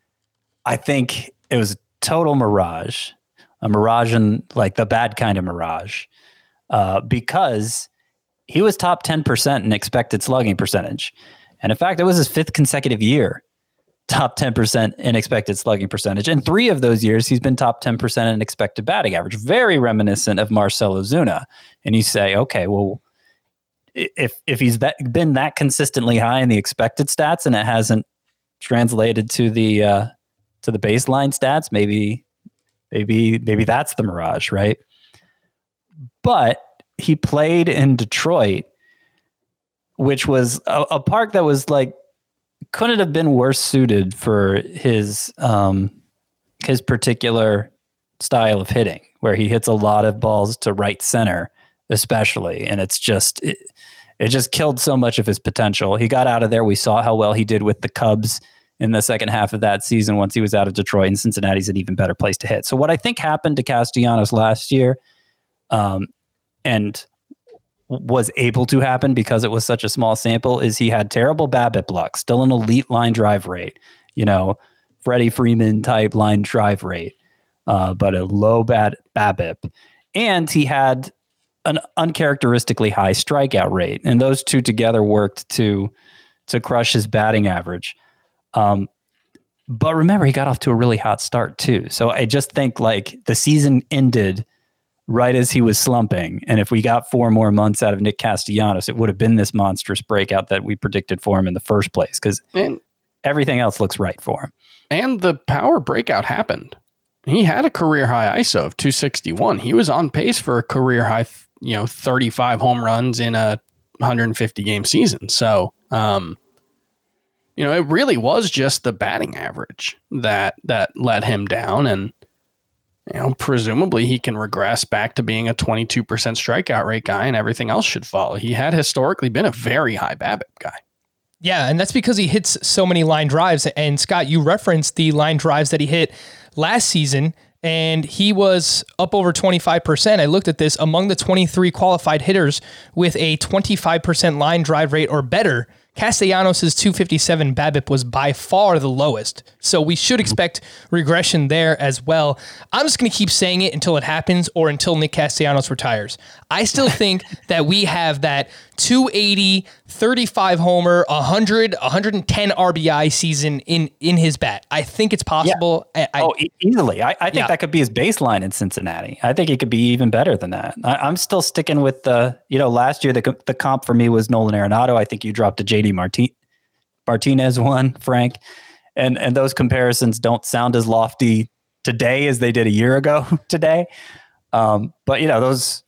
I think it was a total mirage, a mirage in like the bad kind of mirage, uh, because he was top ten percent in expected slugging percentage. And in fact, it was his fifth consecutive year, top ten percent in expected slugging percentage. In three of those years, he's been top ten percent in expected batting average, very reminiscent of Marcell Ozuna. And you say, okay, well, if if he's that, been that consistently high in the expected stats and it hasn't translated to the uh, to the baseline stats, maybe maybe maybe that's the mirage, right? But he played in Detroit, which was a, a park that was like couldn't have been worse suited for his um, his particular style of hitting, where he hits a lot of balls to right center, especially, and it's just it, it just killed so much of his potential. He got out of there. We saw how well he did with the Cubs in the second half of that season once he was out of Detroit, and Cincinnati's an even better place to hit. So what I think happened to Castellanos last year, um, and was able to happen because it was such a small sample, is he had terrible BABIP luck, still an elite line drive rate, you know, Freddie Freeman type line drive rate, uh, but a low bad BABIP. And he had an uncharacteristically high strikeout rate. And those two together worked to, to crush his batting average. Um, but remember, he got off to a really hot start too. So I just think like the season ended right as he was slumping. And if we got four more months out of Nick Castellanos, it would have been this monstrous breakout that we predicted for him in the first place, because everything else looks right for him. And the power breakout happened. He had a career high I S O of two sixty-one. He was on pace for a career high, you know, thirty-five home runs in a one hundred fifty game season. So, um, you know, it really was just the batting average that, that let him down. And, you know, presumably he can regress back to being a twenty-two percent strikeout rate guy, and everything else should follow. He had historically been a very high BABIP guy. Yeah, and that's because he hits so many line drives. And Scott, you referenced the line drives that he hit last season, and he was up over twenty-five percent. I looked at this. Among the twenty-three qualified hitters with a twenty-five percent line drive rate or better, Castellanos' two fifty-seven BABIP was by far the lowest. So we should expect regression there as well. I'm just going to keep saying it until it happens or until Nick Castellanos retires. I still think that we have that two eighty, thirty-five homer, one hundred, one hundred ten R B I season in, in his bat. I think it's possible. Yeah. I, oh, e- easily. I, I think yeah. that could be his baseline in Cincinnati. I think he could be even better than that. I, I'm still sticking with the, you know, last year, the, the comp for me was Nolan Arenado. I think you dropped a J D Marti- Martinez one, Frank. And, and those comparisons don't sound as lofty today as they did a year ago today. Um, but, you know, those,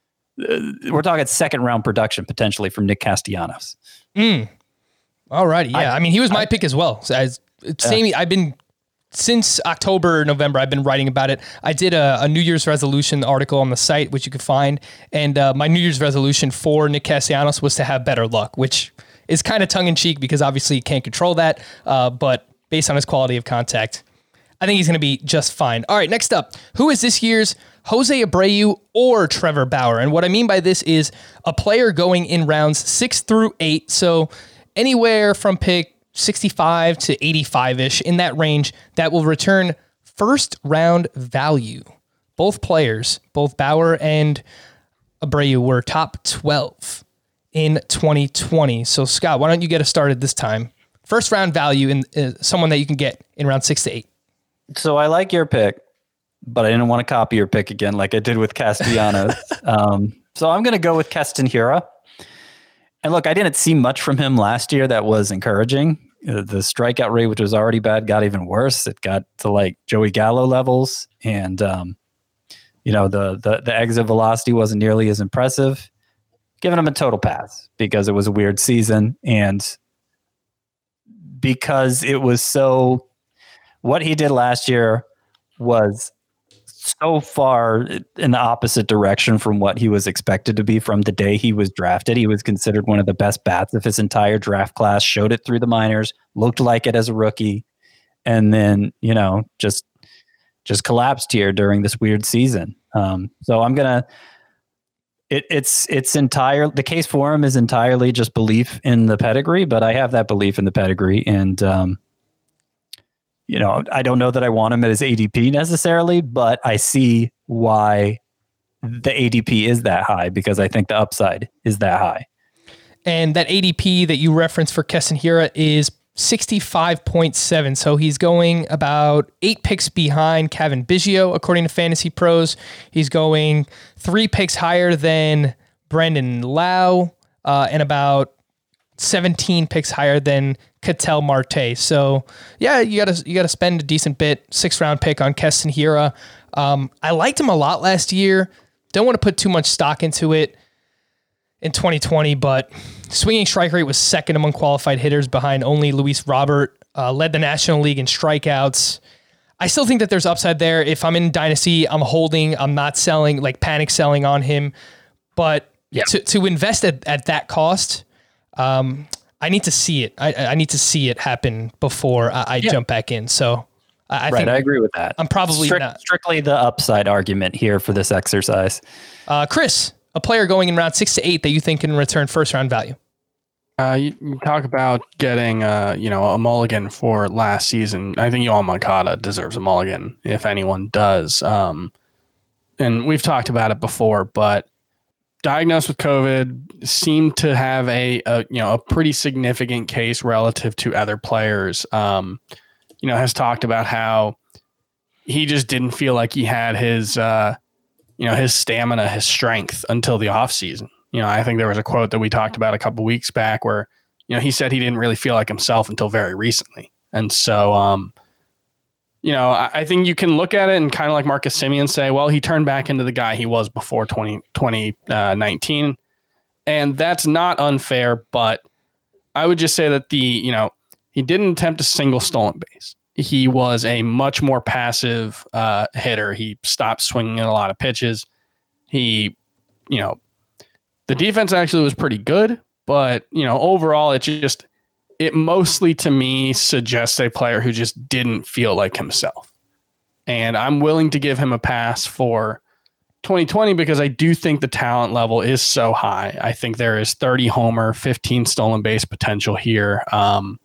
uh, we're talking second round production potentially from Nick Castellanos. Mm. All righty. Yeah. I, I mean, he was my I, pick as well. So as same, yeah. I've been since October, November, I've been writing about it. I did a, a New Year's resolution article on the site, which you could find. And uh, my New Year's resolution for Nick Castellanos was to have better luck, which is kind of tongue in cheek because obviously you can't control that. Uh, but based on his quality of contact, I think he's going to be just fine. All right, next up, who is this year's Jose Abreu or Trevor Bauer? And what I mean by this is a player going in rounds six through eight. So anywhere from pick sixty-five to eighty-five-ish, in that range, that will return first round value. Both players, both Bauer and Abreu, were top twelve in twenty twenty. So Scott, why don't you get us started this time? First round value in uh, someone that you can get in round six to eight. So I like your pick, but I didn't want to copy your pick again like I did with Castellanos. um, so I'm going to go with Keston Hiura. And look, I didn't see much from him last year that was encouraging. Uh, the strikeout rate, which was already bad, got even worse. It got to like Joey Gallo levels. And, um, you know, the, the, the exit velocity wasn't nearly as impressive. Giving him a total pass because it was a weird season. And because it was so... What he did last year was so far in the opposite direction from what he was expected to be from the day he was drafted. He was considered one of the best bats of his entire draft class, showed it through the minors, looked like it as a rookie, and then, you know, just just collapsed here during this weird season. Um, so I'm going to It, it's it's entire the case for him is entirely just belief in the pedigree, but I have that belief in the pedigree, and um, you know, I don't know that I want him at his A D P necessarily, but I see why the A D P is that high because I think the upside is that high. And that A D P that you referenced for Keston Hiura is sixty-five point seven. So he's going about eight picks behind Kevin Biggio, according to Fantasy Pros. He's going three picks higher than Brandon Lau, uh, and about seventeen picks higher than Ketel Marte. So yeah, you gotta you gotta spend a decent bit. Sixth round pick on Keston Hiura. Um, I liked him a lot last year. Don't want to put too much stock into it in twenty twenty, but swinging strike rate was second among qualified hitters behind only Luis Robert. Uh, led the National League in strikeouts. I still think that there's upside there. If I'm in Dynasty, I'm holding. I'm not selling, like panic selling on him. But Yeah. to, to invest at, at that cost, um, I need to see it. I, I need to see it happen before I, I Yeah. jump back in. So I, I right, think I agree with that. I'm probably Strict- not. strictly the upside argument here for this exercise. Uh, Chris, a player going in round six to eight that you think can return first round value. Uh, you, you talk about getting, uh, you know, a mulligan for last season. I think Yoan Moncada deserves a mulligan if anyone does. Um, and we've talked about it before, but diagnosed with COVID, seemed to have a, a you know a pretty significant case relative to other players. Um, you know, has talked about how he just didn't feel like he had his, uh, you know, his stamina, his strength until the offseason. You know, I think there was a quote that we talked about a couple weeks back where, you know, he said he didn't really feel like himself until very recently. And so, um, you know, I, I think you can look at it and kind of like Marcus Semien say, well, he turned back into the guy he was before twenty nineteen. And that's not unfair, but I would just say that the, you know, he didn't attempt a single stolen base. He was a much more passive uh, hitter. He stopped swinging at a lot of pitches. He, you know, the defense actually was pretty good, but, you know, overall, it just, it mostly to me suggests a player who just didn't feel like himself. And I'm willing to give him a pass for twenty twenty because I do think the talent level is so high. I think there is thirty homer, fifteen stolen base potential here. Um,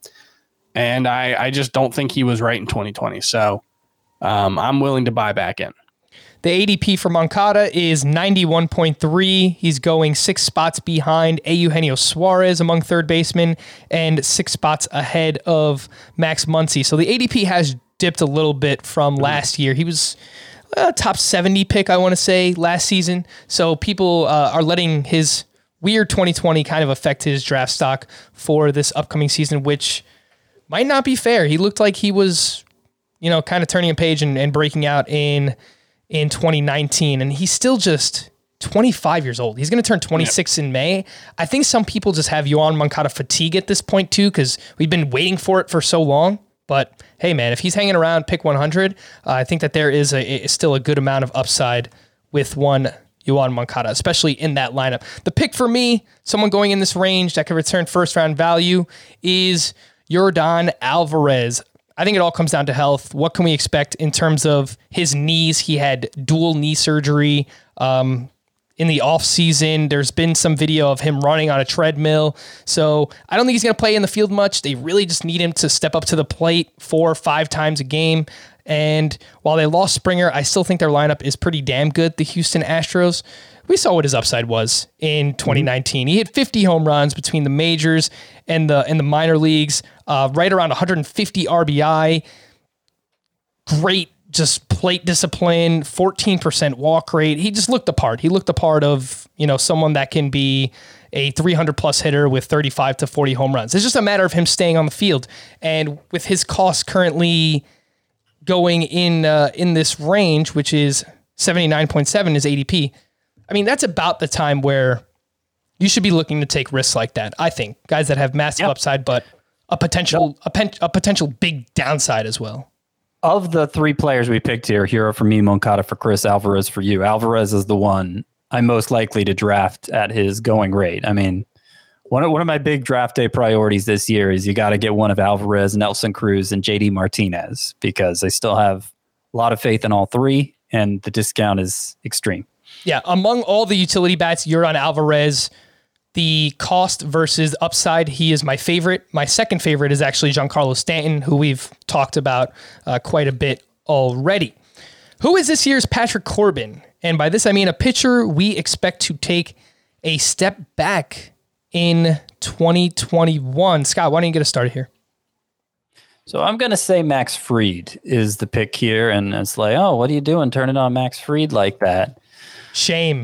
and I, I just don't think he was right in twenty twenty. So um, I'm willing to buy back in. The A D P for Moncada is ninety-one point three. He's going six spots behind Eugenio Suarez among third basemen and six spots ahead of Max Muncy. So the A D P has dipped a little bit from last year. He was a top seventy pick, I want to say, last season. So people uh, are letting his weird twenty twenty kind of affect his draft stock for this upcoming season, which might not be fair. He looked like he was, you know, kind of turning a page and, and breaking out in in twenty nineteen, and he's still just twenty-five years old. He's going to turn twenty-six yep. in May. I think some people just have Yoan Moncada fatigue at this point too, because we've been waiting for it for so long. But hey, man, if he's hanging around pick one hundred, uh, I think that there is a, a still a good amount of upside with one Yoan Moncada, especially in that lineup. The pick for me, someone going in this range that could return first round value, is Yordan Alvarez. I think it all comes down to health. What can we expect in terms of his knees? He had dual knee surgery um, in the offseason. There's been some video of him running on a treadmill. So I don't think he's going to play in the field much. They really just need him to step up to the plate four or five times a game. And while they lost Springer, I still think their lineup is pretty damn good. The Houston Astros, we saw what his upside was in twenty nineteen. He hit fifty home runs between the majors and the and the minor leagues, uh, right around one hundred fifty R B I. Great, just plate discipline, fourteen percent walk rate. He just looked the part. He looked the part of, you know, someone that can be a three hundred plus hitter with thirty-five to forty home runs. It's just a matter of him staying on the field. And with his cost currently going in uh, in this range, which is seventy-nine point seven is A D P, I mean, that's about the time where you should be looking to take risks like that. I think guys that have massive yep. upside, but a potential yep. a, pen, a potential big downside as well. Of the three players we picked here, Hero for me, Moncada for Chris, Alvarez for you. Alvarez is the one I'm most likely to draft at his going rate. I mean, one of, one of my big draft day priorities this year is you got to get one of Alvarez, Nelson Cruz, and J D Martinez, because I still have a lot of faith in all three, and the discount is extreme. Yeah, among all the utility bats, Yordan Alvarez, the cost versus upside, he is my favorite. My second favorite is actually Giancarlo Stanton, who we've talked about uh, quite a bit already. Who is this year's Patrick Corbin? And by this, I mean a pitcher we expect to take a step back in twenty twenty-one. Scott, why don't you get us started here? So I'm going to say Max Fried is the pick here. And it's like, oh, what are you doing turning on Max Fried like that? Shame.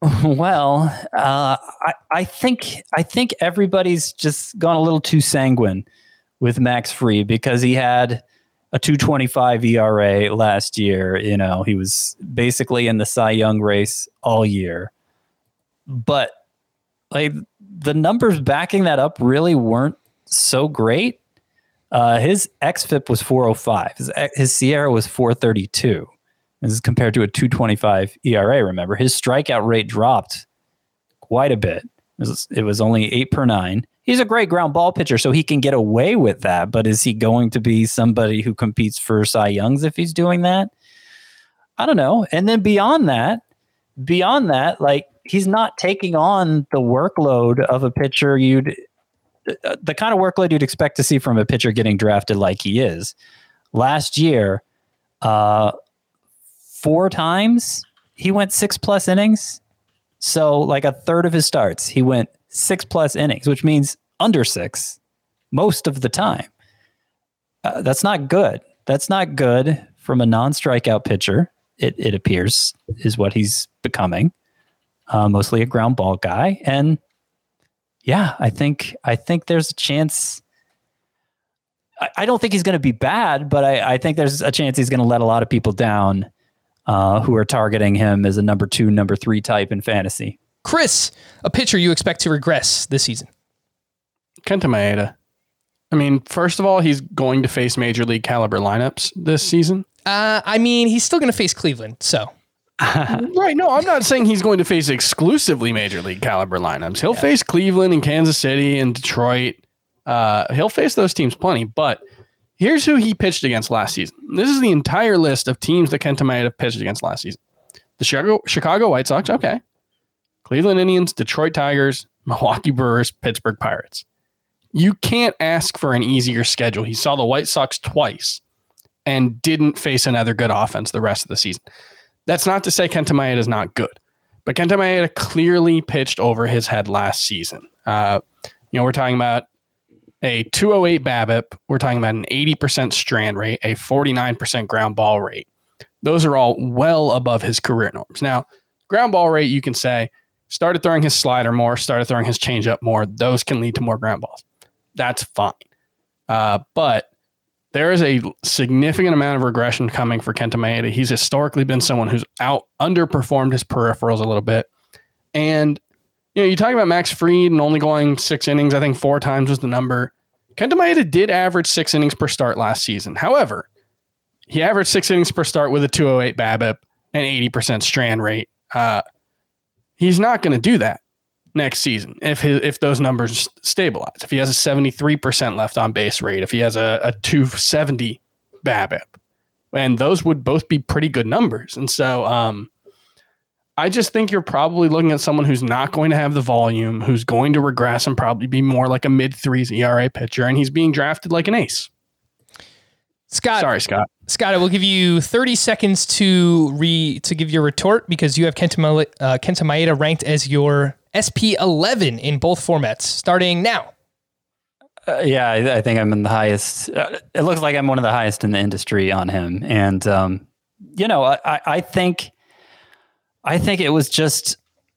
Well, uh, I, I think I think everybody's just gone a little too sanguine with Max Fried because he had a two twenty-five E R A last year. You know, he was basically in the Cy Young race all year. But like the numbers backing that up really weren't so great. Uh, his xFIP was four oh five. His, his Sierra was four thirty-two. This is compared to a two twenty-five E R A, remember. His strikeout rate dropped quite a bit. It was, it was only eight per nine. He's a great ground ball pitcher, so he can get away with that. But is he going to be somebody who competes for Cy Youngs if he's doing that? I don't know. And then beyond that, beyond that, like he's not taking on the workload of a pitcher you'd the kind of workload you'd expect to see from a pitcher getting drafted like he is. Last year, uh, four times he went six plus innings. So like a third of his starts, he went six plus innings, which means under six most of the time. Uh, that's not good. That's not good from a non-strikeout pitcher. It, it appears is what he's becoming. Uh, mostly a ground ball guy. And yeah, I think I think there's a chance. I, I don't think he's going to be bad, but I, I think there's a chance he's going to let a lot of people down uh, who are targeting him as a number two, number three type in fantasy. Chris, a pitcher you expect to regress this season? Kenta Maeda. I mean, first of all, he's going to face major league caliber lineups this season. Uh, I mean, he's still going to face Cleveland, so. Right. No, I'm not saying he's going to face exclusively major league caliber lineups. He'll yeah. face Cleveland and Kansas City and Detroit. Uh, he'll face those teams plenty, but here's who he pitched against last season. This is the entire list of teams that Kenta Maeda pitched against last season. The Chicago, Chicago White Sox, okay. Cleveland Indians, Detroit Tigers, Milwaukee Brewers, Pittsburgh Pirates. You can't ask for an easier schedule. He saw the White Sox twice and didn't face another good offense the rest of the season. That's not to say Kenta Maeda is not good, but Kenta Maeda clearly pitched over his head last season. Uh, you know, we're talking about a two oh eight BABIP. We're talking about an eighty percent strand rate, a forty-nine percent ground ball rate. Those are all well above his career norms. Now, ground ball rate, you can say, started throwing his slider more, started throwing his changeup more. Those can lead to more ground balls. That's fine. Uh, but there is a significant amount of regression coming for Kenta Maeda. He's historically been someone who's out underperformed his peripherals a little bit. And, you know, you talk about Max Fried and only going six innings. I think four times was the number. Kenta Maeda did average six innings per start last season. However, he averaged six innings per start with a two oh eight BABIP and eighty percent strand rate. Uh, he's not going to do that next season if his, if those numbers stabilize. If he has a seventy-three percent left on base rate, if he has a, a two seventy BABIP, and those would both be pretty good numbers. And so um, I just think you're probably looking at someone who's not going to have the volume, who's going to regress and probably be more like a mid threes E R A pitcher, and he's being drafted like an ace. Scott, sorry, Scott. Scott, I will give you thirty seconds to re to give your retort because you have Kenta, Ma- uh, Kenta Maeda ranked as your S P eleven in both formats, starting now. Uh, yeah, I, I think I'm in the highest. Uh, it looks like I'm one of the highest in the industry on him. And, um, you know, I, I think I think it was just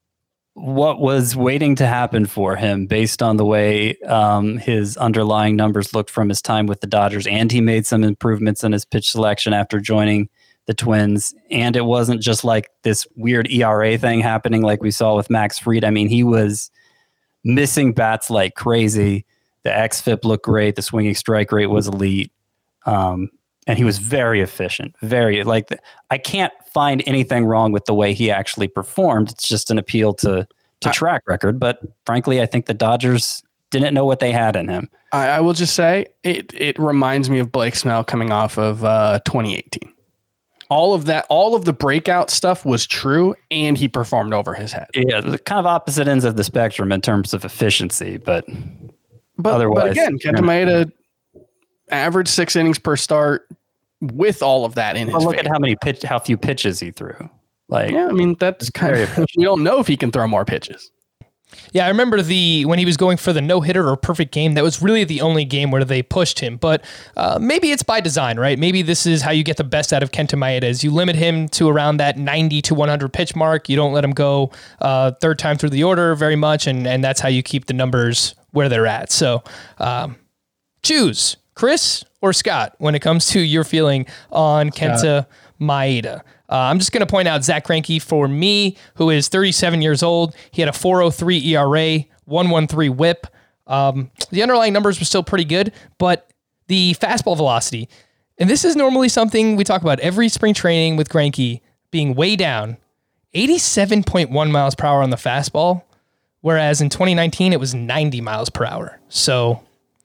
what was waiting to happen for him based on the way um, his underlying numbers looked from his time with the Dodgers. And he made some improvements in his pitch selection after joining the Twins. And it wasn't just like this weird E R A thing happening like we saw with Max Fried. I mean, he was missing bats like crazy. The xFIP looked great. The swinging strike rate was elite. Um, and he was very efficient. Very like the, I can't find anything wrong with the way he actually performed. It's just an appeal to, to track record. But frankly, I think the Dodgers didn't know what they had in him. I, I will just say it, it reminds me of Blake Snell coming off of uh, twenty eighteen. All of that, all of the breakout stuff was true, and he performed over his head. Yeah, the kind of opposite ends of the spectrum in terms of efficiency, but, but otherwise, but again, Kenta Maeda averaged six innings per start with all of that in well, his. Look favor. at how many pitch, how few pitches he threw. Like, yeah, I mean that's kind of we don't know if he can throw more pitches. Yeah, I remember the when he was going for the no-hitter or perfect game, that was really the only game where they pushed him. But uh, maybe it's by design, right? Maybe this is how you get the best out of Kenta Maeda, is you limit him to around that ninety to one hundred pitch mark. You don't let him go uh, third time through the order very much, and, and that's how you keep the numbers where they're at. So um, choose Chris or Scott when it comes to your feeling on Kenta Maeda. Uh, I'm just going to point out Zach Greinke for me, who is thirty-seven years old. He had a four oh three E R A, one thirteen whip. Um, the underlying numbers were still pretty good, but the fastball velocity, and this is normally something we talk about every spring training with Greinke being way down, eighty-seven point one miles per hour on the fastball, whereas in twenty nineteen it was ninety miles per hour. So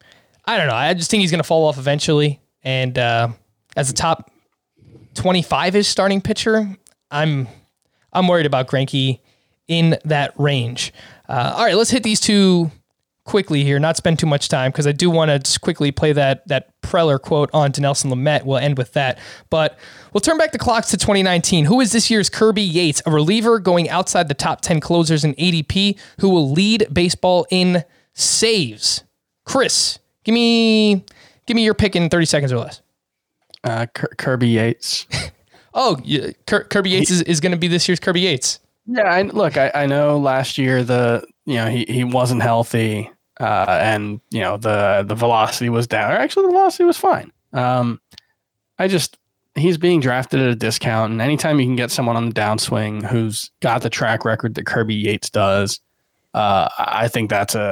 I don't know. I just think he's going to fall off eventually. And uh, as a top twenty-five-ish starting pitcher, I'm I'm worried about Greinke in that range. Uh, all right, let's hit these two quickly here, not spend too much time, because I do want to just quickly play that that Preller quote on Dinelson Lamet. We'll end with that. But we'll turn back the clocks to twenty nineteen. Who is this year's Kirby Yates, a reliever going outside the top ten closers in A D P, who will lead baseball in saves? Chris, give me give me your pick in thirty seconds or less. Uh, K- Kirby Yates. Oh, yeah, K- Kirby Yates is, is going to be this year's Kirby Yates. Yeah, I, look, I, I know last year the you know he, he wasn't healthy, uh, and you know the the velocity was down. Or actually, the velocity was fine. Um, I just he's being drafted at a discount, and anytime you can get someone on the downswing who's got the track record that Kirby Yates does, uh, I think that's a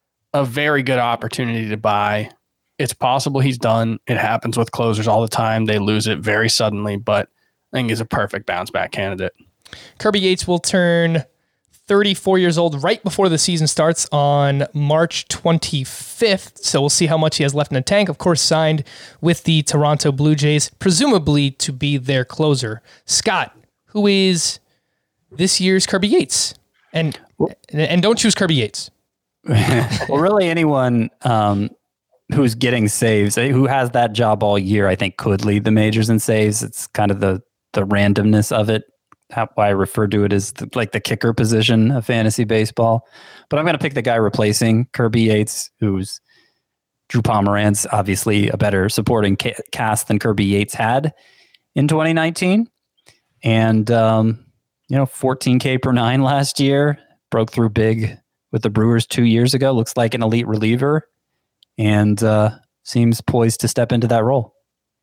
a very good opportunity to buy. It's possible he's done. It happens with closers all the time. They lose it very suddenly, but I think he's a perfect bounce back candidate. Kirby Yates will turn thirty-four years old right before the season starts on March twenty-fifth. So we'll see how much he has left in the tank. Of course, signed with the Toronto Blue Jays, presumably to be their closer. Scott, who is this year's Kirby Yates? And and don't choose Kirby Yates. Well, really anyone um, who's getting saves, who has that job all year, I think could lead the majors in saves. It's kind of the the randomness of it. How I refer to it as the, like the kicker position of fantasy baseball. But I'm going to pick the guy replacing Kirby Yates, who's Drew Pomeranz, obviously a better supporting ca- cast than Kirby Yates had in twenty nineteen. And, um, you know, fourteen K per nine last year, broke through big with the Brewers two years ago. Looks like an elite reliever and uh, seems poised to step into that role.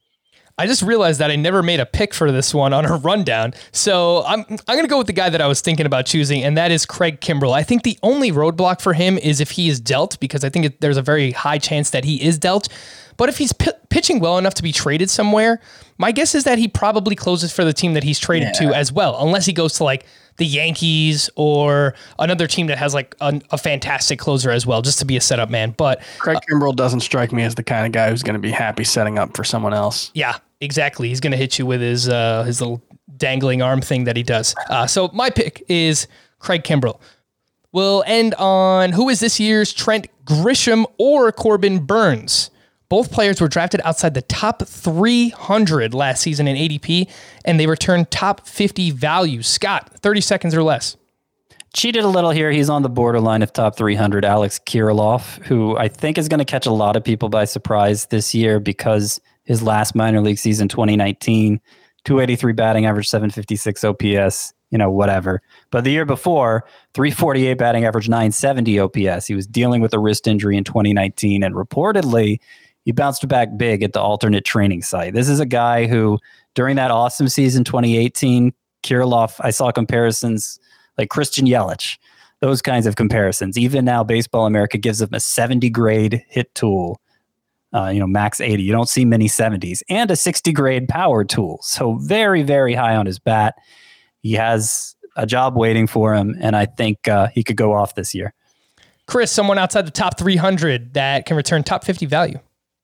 I just realized that I never made a pick for this one on our rundown. So I'm I'm going to go with the guy that I was thinking about choosing, and that is Craig Kimbrell. I think the only roadblock for him is if he is dealt, because I think it, there's a very high chance that he is dealt. But if he's p- pitching well enough to be traded somewhere, my guess is that he probably closes for the team that he's traded yeah. to as well, unless he goes to like the Yankees or another team that has like a, a fantastic closer as well, just to be a setup man. But Craig uh, Kimbrell doesn't strike me as the kind of guy who's going to be happy setting up for someone else. Yeah, exactly. He's going to hit you with his uh, his little dangling arm thing that he does. Uh, so my pick is Craig Kimbrell. We'll end on who is this year's Trent Grisham or Corbin Burns. Both players were drafted outside the top three hundred last season in A D P, and they returned top fifty value. Scott, thirty seconds or less. Cheated a little here. He's on the borderline of top three hundred. Alex Kirilloff, who I think is going to catch a lot of people by surprise this year because his last minor league season, twenty nineteen, two eighty-three batting average, seven fifty-six O P S, you know, whatever. But the year before, three forty-eight batting average, nine seventy O P S. He was dealing with a wrist injury in twenty nineteen, and reportedly he bounced back big at the alternate training site. This is a guy who, during that awesome season, twenty eighteen, Kirilloff, I saw comparisons like Christian Yelich, those kinds of comparisons. Even now, Baseball America gives him a seventy grade hit tool, uh, you know, max eighty. You don't see many seventies, and a sixty grade power tool. So very, very high on his bat. He has a job waiting for him, and I think uh, he could go off this year. Chris, someone outside the top three hundred that can return top fifty value.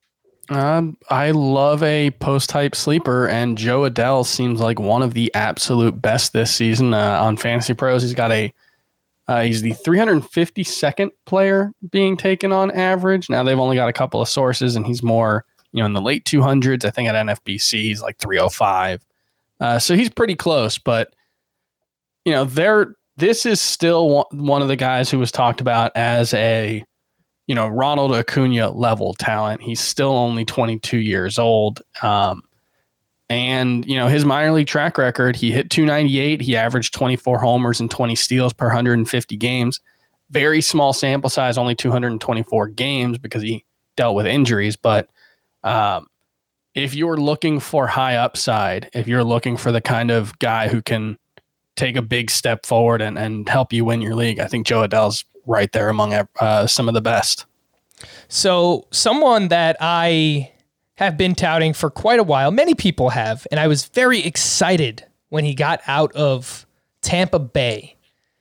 Um, I love a post-type sleeper, and Joe Adell seems like one of the absolute best this season uh, on Fantasy Pros. He's got a uh, he's the three hundred fifty-second player being taken on average. Now they've only got a couple of sources, and he's more you know in the late two hundreds. I think at N F B C he's like three oh five, uh, so he's pretty close. But you know they're this is still one, one of the guys who was talked about as a, you know, Ronald Acuna level talent. He's still only twenty-two years old. Um, and, you know, his minor league track record, he hit two ninety-eight. He averaged twenty-four homers and twenty steals per one hundred fifty games. Very small sample size, only two hundred twenty-four games because he dealt with injuries. But um, if you're looking for high upside, if you're looking for the kind of guy who can take a big step forward and, and help you win your league, I think Jo Adell's right there among uh, some of the best. So someone that I have been touting for quite a while, many people have, and I was very excited when he got out of Tampa Bay,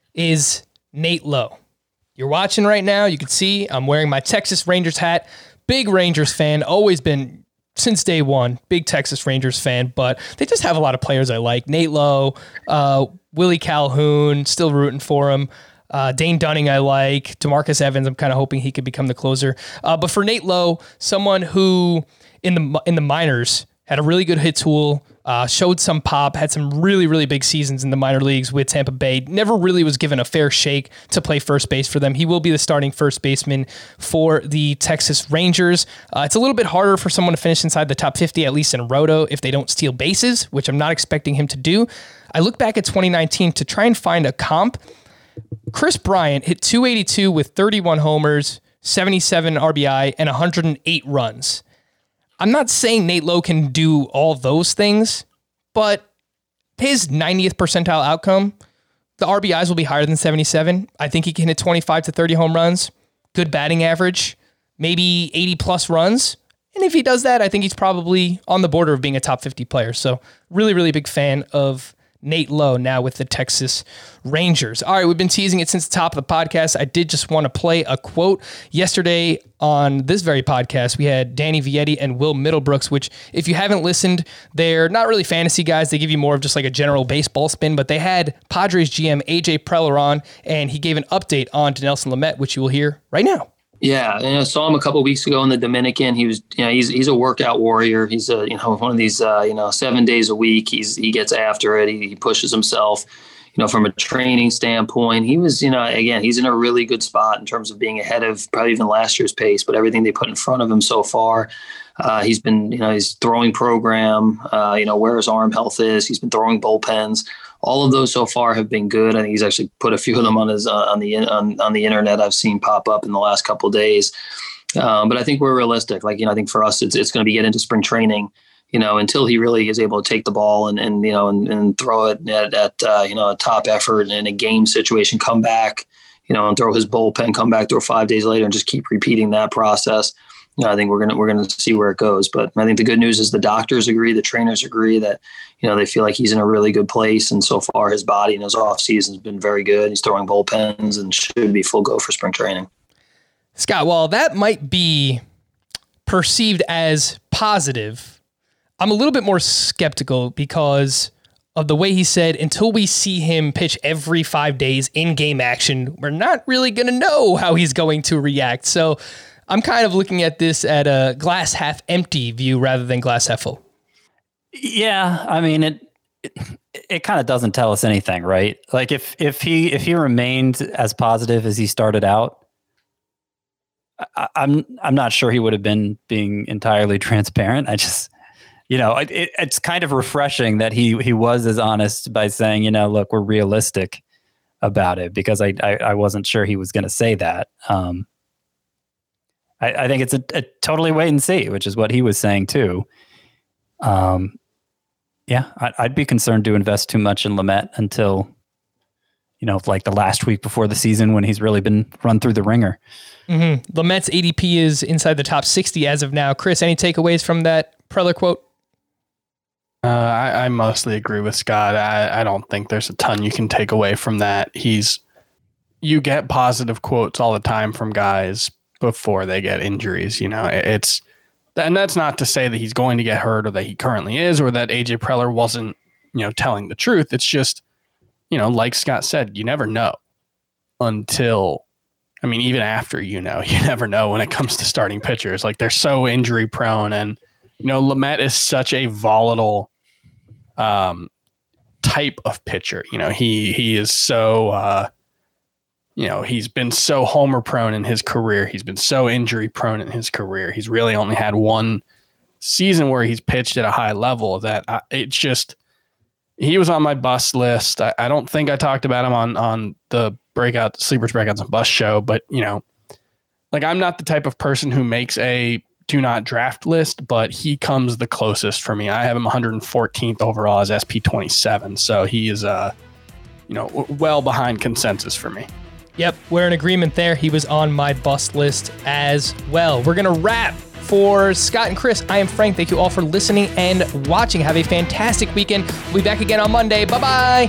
is Nate Lowe. You're watching right now. You can see I'm wearing my Texas Rangers hat. Big Rangers fan, always been since day one, big Texas Rangers fan, but they just have a lot of players I like. Nate Lowe, uh, Willie Calhoun, still rooting for him. Uh, Dane Dunning I like. DeMarcus Evans, I'm kind of hoping he could become the closer. Uh, but for Nate Lowe, someone who in the in the minors had a really good hit tool, uh, showed some pop, had some really, really big seasons in the minor leagues with Tampa Bay. Never really was given a fair shake to play first base for them. He will be the starting first baseman for the Texas Rangers. Uh, it's a little bit harder for someone to finish inside the top fifty, at least in Roto, if they don't steal bases, which I'm not expecting him to do. I look back at twenty nineteen to try and find a comp. Chris Bryant hit two eighty-two with thirty-one homers, seventy-seven R B I, and one hundred eight runs. I'm not saying Nate Lowe can do all those things, but his ninetieth percentile outcome, the R B Is will be higher than seventy-seven. I think he can hit twenty-five to thirty home runs, good batting average, maybe eighty plus runs. And if he does that, I think he's probably on the border of being a top fifty player. So really, really big fan of Nate Lowe now with the Texas Rangers. All right, we've been teasing it since the top of the podcast. I did just want to play a quote. Yesterday on this very podcast, we had Danny Vietti and Will Middlebrooks, which if you haven't listened, they're not really fantasy guys. They give you more of just like a general baseball spin, but they had Padres G M A J Preller on, and he gave an update on Dinelson Lamet, which you will hear right now. Yeah, and I saw him a couple of weeks ago in the Dominican. He was, you know, he's he's a workout warrior. He's a, you know, one of these, uh, you know, seven days a week. He's he gets after it. He, he pushes himself, you know, from a training standpoint. He was, you know, again, he's in a really good spot in terms of being ahead of probably even last year's pace. But everything they put in front of him so far, uh, he's been, you know, his throwing program, uh, you know, where his arm health is. He's been throwing bullpens. All of those so far have been good. I think he's actually put a few of them on his uh, on the on, on the internet. I've seen pop up in the last couple of days. Um, but I think we're realistic. Like, you know, I think for us, it's it's going to be get into spring training, you know, until he really is able to take the ball and, and you know, and, and throw it at, at uh, you know, a top effort in a game situation, come back, you know, and throw his bullpen, come back, throw five days later and just keep repeating that process. You know, I think we're gonna we're gonna see where it goes. But I think the good news is the doctors agree, the trainers agree that, you know, they feel like he's in a really good place. And so far, his body and his off season has been very good. He's throwing bullpens and should be full go for spring training. Scott, while that might be perceived as positive, I'm a little bit more skeptical because of the way he said, until we see him pitch every five days in game action, we're not really going to know how he's going to react. So I'm kind of looking at this at a glass half empty view rather than glass half full. Yeah, I mean it. It, it kind of doesn't tell us anything, right? Like if if he if he remained as positive as he started out, I, I'm I'm not sure he would have been being entirely transparent. I just, you know, it, it, it's kind of refreshing that he he was as honest by saying, you know, look, we're realistic about it, because I I, I wasn't sure he was going to say that. Um, I, I think it's a, a totally wait and see, which is what he was saying too. Um, yeah, I, I'd be concerned to invest too much in Lamet until, you know, like the last week before the season when he's really been run through the ringer. Mm-hmm. Lamet's A D P is inside the top sixty as of now. Chris, any takeaways from that Preller quote? Uh, I, I mostly agree with Scott. I, I don't think there's a ton you can take away from that. He's, you get positive quotes all the time from guys before they get injuries. You know, it's, and that's not to say that he's going to get hurt or that he currently is, or that A J Preller wasn't, you know, telling the truth. It's just, you know, like Scott said, you never know until, I mean, even after, you know, you never know when it comes to starting pitchers. Like, they're so injury prone, and, you know, Lamet is such a volatile um, type of pitcher. You know, he he is so uh, you know, he's been so homer prone in his career. He's been so injury prone in his career. He's really only had one season where he's pitched at a high level that I, it's just, he was on my bust list. I, I don't think I talked about him on, on the breakout sleepers breakouts and bust show, but you know, like I'm not the type of person who makes a do not draft list, but he comes the closest for me. I have him one hundred fourteenth overall as S P twenty-seven. So he is, uh, you know, w- well behind consensus for me. Yep, we're in agreement there. He was on my bust list as well. We're going to wrap for Scott and Chris. I am Frank. Thank you all for listening and watching. Have a fantastic weekend. We'll be back again on Monday. Bye-bye.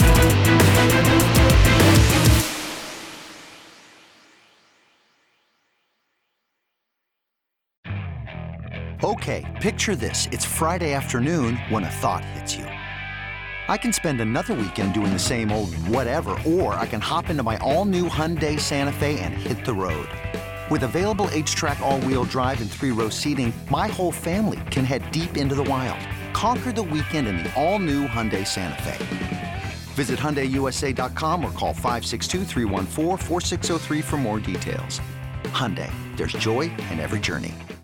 Okay, picture this. It's Friday afternoon when a thought hits you. I can spend another weekend doing the same old whatever, or I can hop into my all-new Hyundai Santa Fe and hit the road. With available H-Track all-wheel drive and three-row seating, my whole family can head deep into the wild. Conquer the weekend in the all-new Hyundai Santa Fe. Visit Hyundai U S A dot com or call five six two, three one four, four six zero three for more details. Hyundai, there's joy in every journey.